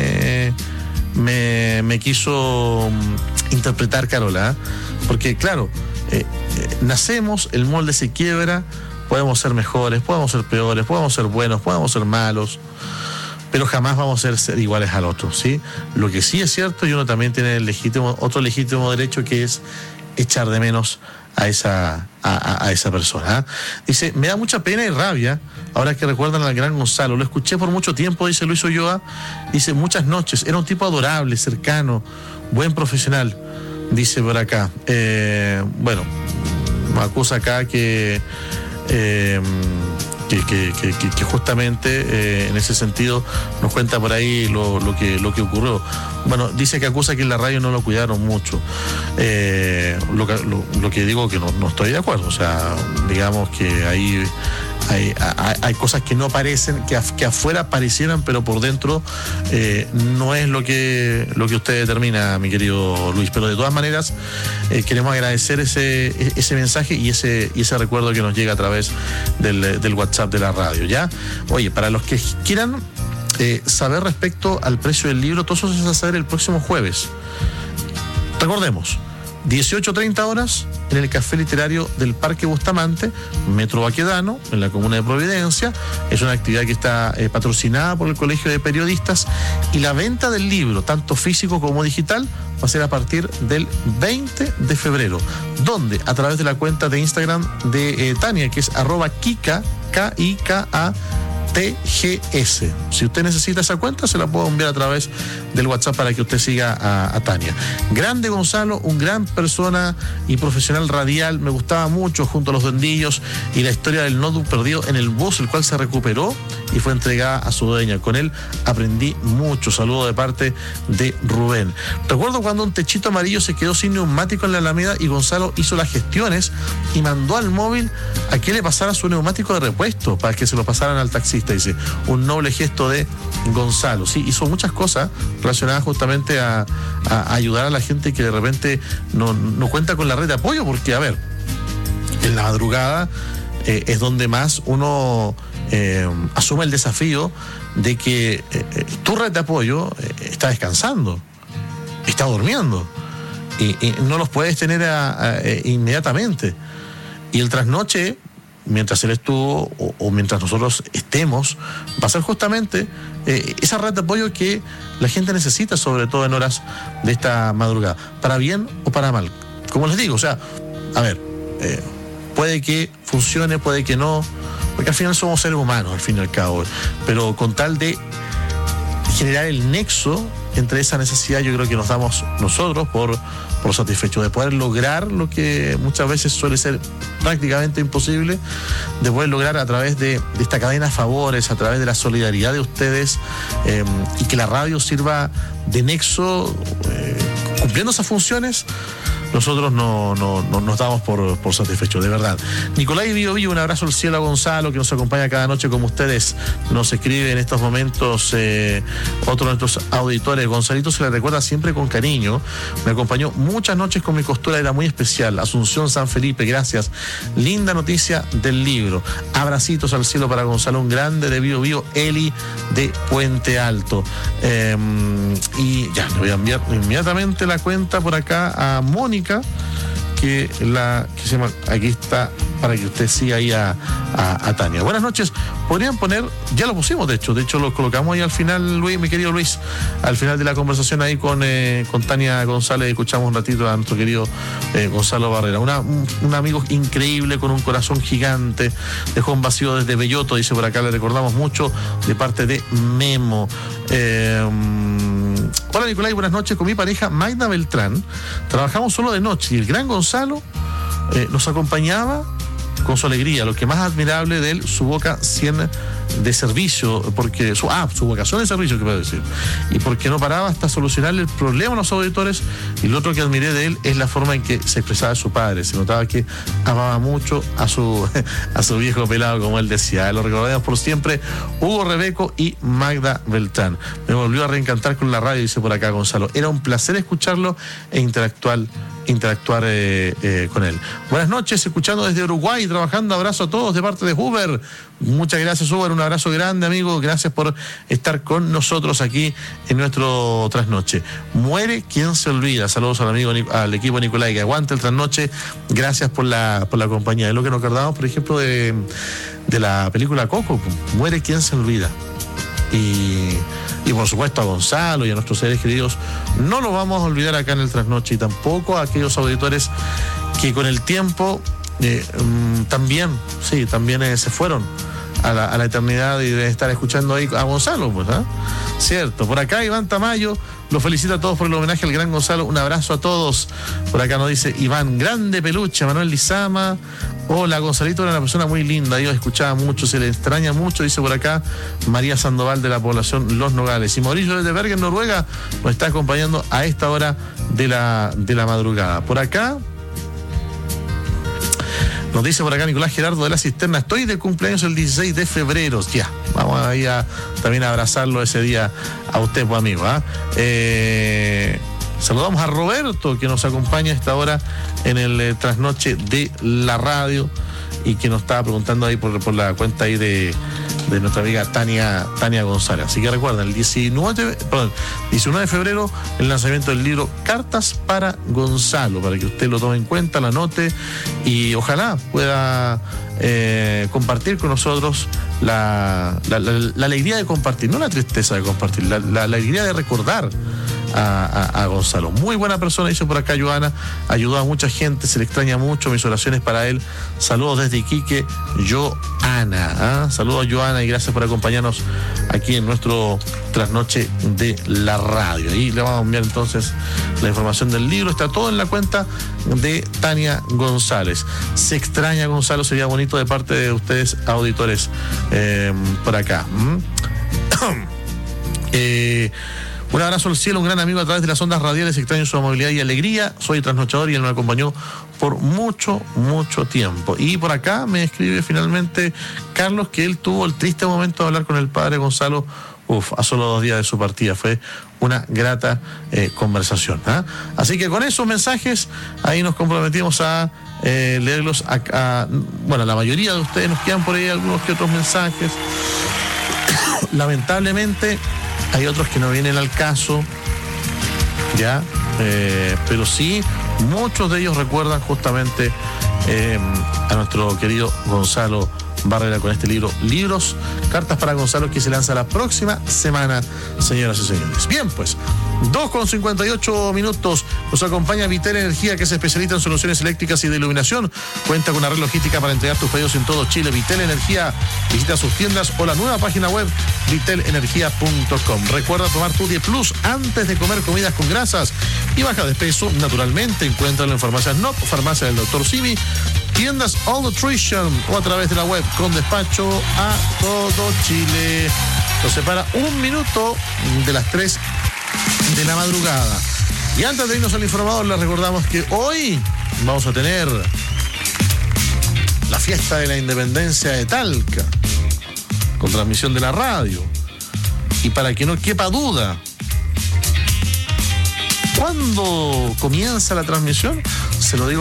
Speaker 1: me quiso interpretar Carola, porque claro, nacemos, el molde se quiebra. Podemos ser mejores, podemos ser peores, podemos ser buenos, podemos ser malos, pero jamás vamos a ser iguales al otro, ¿sí? Lo que sí es cierto, y uno también tiene otro legítimo derecho, que es echar de menos a esa persona. Dice: me da mucha pena y rabia ahora que recuerdan al gran Gonzalo. Lo escuché por mucho tiempo, dice Luis Ulloa. Dice: muchas noches. Era un tipo adorable, cercano, buen profesional. Dice por acá. Bueno, me acusa acá que justamente en ese sentido nos cuenta por ahí lo que ocurrió. Bueno, dice que acusa que en la radio no lo cuidaron mucho. Lo que digo que no estoy de acuerdo. O sea, digamos que ahí hay cosas que no parecen, que afuera parecieran, pero por dentro no es lo que usted determina, mi querido Luis. Pero de todas maneras, queremos agradecer ese mensaje y ese recuerdo que nos llega a través del WhatsApp de la radio, ¿ya? Oye, para los que quieran saber respecto al precio del libro, todo eso se va a saber el próximo jueves. Recordemos, 18:30 horas en el Café Literario del Parque Bustamante, Metro Baquedano, en la comuna de Providencia. Es una actividad que está patrocinada por el Colegio de Periodistas, y la venta del libro, tanto físico como digital, va a ser a partir del 20 de febrero, donde a través de la cuenta de Instagram de Tania, que es @Kika, KIKA TGS. Si usted necesita esa cuenta, se la puedo enviar a través del WhatsApp para que usted siga a Tania. Grande Gonzalo, un gran persona y profesional radial. Me gustaba mucho Junto a los Duendillos y la historia del notebook perdido en el bus, el cual se recuperó y fue entregada a su dueña. Con él aprendí mucho. Saludo de parte de Rubén. Recuerdo cuando un techito amarillo se quedó sin neumático en la Alameda y Gonzalo hizo las gestiones y mandó al móvil a que le pasara su neumático de repuesto para que se lo pasaran al taxista. artista, dice, un noble gesto de Gonzalo. Sí, hizo muchas cosas relacionadas justamente a ayudar a la gente que de repente no cuenta con la red de apoyo, porque, a ver, en la madrugada es donde más uno asume el desafío de que tu red de apoyo está descansando, está durmiendo, y no los puedes tener inmediatamente. Y el trasnoche, mientras él estuvo o mientras nosotros estemos, va a ser justamente esa red de apoyo que la gente necesita, sobre todo en horas de esta madrugada, para bien o para mal. Como les digo, o sea, a ver, puede que funcione, puede que no, porque al final somos seres humanos, al fin y al cabo, pero con tal de generar el nexo entre esa necesidad, yo creo que nos damos nosotros por satisfechos, de poder lograr lo que muchas veces suele ser prácticamente imposible, de poder lograr a través de esta cadena de favores, a través de la solidaridad de ustedes, y que la radio sirva de nexo, cumpliendo esas funciones. Nosotros no nos damos por satisfechos, de verdad. Nicolai Bio, un abrazo al cielo a Gonzalo, que nos acompaña cada noche como ustedes. Nos escribe en estos momentos otro de nuestros auditores. Gonzalito se le recuerda siempre con cariño. Me acompañó muchas noches con mi costura, era muy especial. Asunción San Felipe, gracias. Linda noticia del libro. Abracitos al cielo para Gonzalo, un grande de Bio, Eli de Puente Alto. Y ya, le voy a enviar inmediatamente la cuenta por acá a Mónica, que se llama, aquí está, para que usted siga ahí a Tania. Buenas noches. Podrían poner, ya lo pusimos, de hecho lo colocamos ahí al final, Luis, mi querido Luis, al final de la conversación ahí con Tania González. Escuchamos un ratito a nuestro querido Gonzalo Barrera, un amigo increíble con un corazón gigante, dejó un vacío desde Belloto, dice por acá, le recordamos mucho de parte de Memo. Hola Nicolai, buenas noches. Con mi pareja Magda Beltrán trabajamos solo de noche y el gran Gonzalo nos acompañaba con su alegría. Lo que más admirable de él, su boca 100 de servicio, porque su vocación de servicio, que puedo decir, y porque no paraba hasta solucionarle el problema a los auditores. Y lo otro que admiré de él es la forma en que se expresaba su padre. Se notaba que amaba mucho a su viejo pelado, como él decía. Lo recordaremos por siempre, Hugo Rebeco y Magda Beltrán. Me volvió a reencantar con la radio, dice por acá Gonzalo. Era un placer escucharlo e interactuar con él. Buenas noches, escuchando desde Uruguay, trabajando. Abrazo a todos de parte de Huber. Muchas gracias, Huber, un abrazo grande, amigo. Gracias por estar con nosotros aquí en nuestro trasnoche. Muere quien se olvida. Saludos al equipo Nicolai, que aguante el trasnoche. Gracias por la compañía. Es lo que nos acordamos, por ejemplo, de la película Coco. Muere quien se olvida. Y por supuesto a Gonzalo y a nuestros seres queridos no lo vamos a olvidar acá en el trasnoche, y tampoco a aquellos auditores que con el tiempo también se fueron a la eternidad y deben estar escuchando ahí a Gonzalo, pues, ¿eh? Cierto. Por acá Iván Tamayo los felicita a todos por el homenaje al gran Gonzalo. Un abrazo a todos. Por acá nos dice Iván, grande peluche. Manuel Lizama, hola, Gonzalito era una persona muy linda, yo escuchaba mucho, se le extraña mucho, dice por acá María Sandoval de la población Los Nogales. Y Mauricio desde Bergen, Noruega, nos está acompañando a esta hora de la madrugada. Por acá nos dice por acá Nicolás Gerardo de la Cisterna, estoy de cumpleaños el 16 de febrero. Ya, vamos ahí también a abrazarlo ese día a usted, pues, amigo. Saludamos a Roberto, que nos acompaña a esta hora en el trasnoche de la radio y que nos estaba preguntando ahí por la cuenta ahí de nuestra amiga Tania González. Así que recuerden, el 19 de febrero, el lanzamiento del libro Cartas para Gonzalo, para que usted lo tome en cuenta, la anote y ojalá pueda compartir con nosotros la alegría de compartir, no la tristeza de compartir, la alegría de recordar a Gonzalo. Muy buena persona, dice por acá Joana, ayudó a mucha gente, se le extraña mucho, mis oraciones para él. Saludos desde Iquique, Joana. Saludos, Joana, y gracias por acompañarnos aquí en nuestro trasnoche de la radio. Y le vamos a enviar entonces la información del libro, está todo en la cuenta de Tania González. Se extraña Gonzalo, sería bonito de parte de ustedes, auditores, por acá. Un abrazo al cielo, un gran amigo a través de las ondas radiales, extraño su amabilidad y alegría. Soy trasnochador y él me acompañó por mucho tiempo. Y por acá me escribe finalmente Carlos que él tuvo el triste momento de hablar con el padre Gonzalo, a solo 2 días de su partida. Fue una grata conversación. Así que con esos mensajes, ahí nos comprometimos a leerlos bueno, la mayoría de ustedes, nos quedan por ahí algunos que otros mensajes. Lamentablemente hay otros que no vienen al caso, ya, pero sí, muchos de ellos recuerdan justamente a nuestro querido Gonzalo Barrera con este libro, Libros, Cartas para Gonzalo, que se lanza la próxima semana, señoras y señores. Bien, pues, 2:58. Nos acompaña Vitel Energía, que es especialista en soluciones eléctricas y de iluminación. Cuenta con una red logística para entregar tus pedidos en todo Chile. Vitel Energía, visita sus tiendas o la nueva página web vitelenergia.com. Recuerda tomar tu 10 Plus antes de comer comidas con grasas y baja de peso naturalmente. Encuéntralo en farmacias NOP, farmacia del Dr. Simi, tiendas All Nutrition o a través de la web con despacho a todo Chile. Nos separa 1 minuto de las 3 de la madrugada. Y antes de irnos al informador, les recordamos que hoy vamos a tener la fiesta de la independencia de Talca, con transmisión de la radio. Y para que no quepa duda, ¿cuándo comienza la transmisión? Se lo digo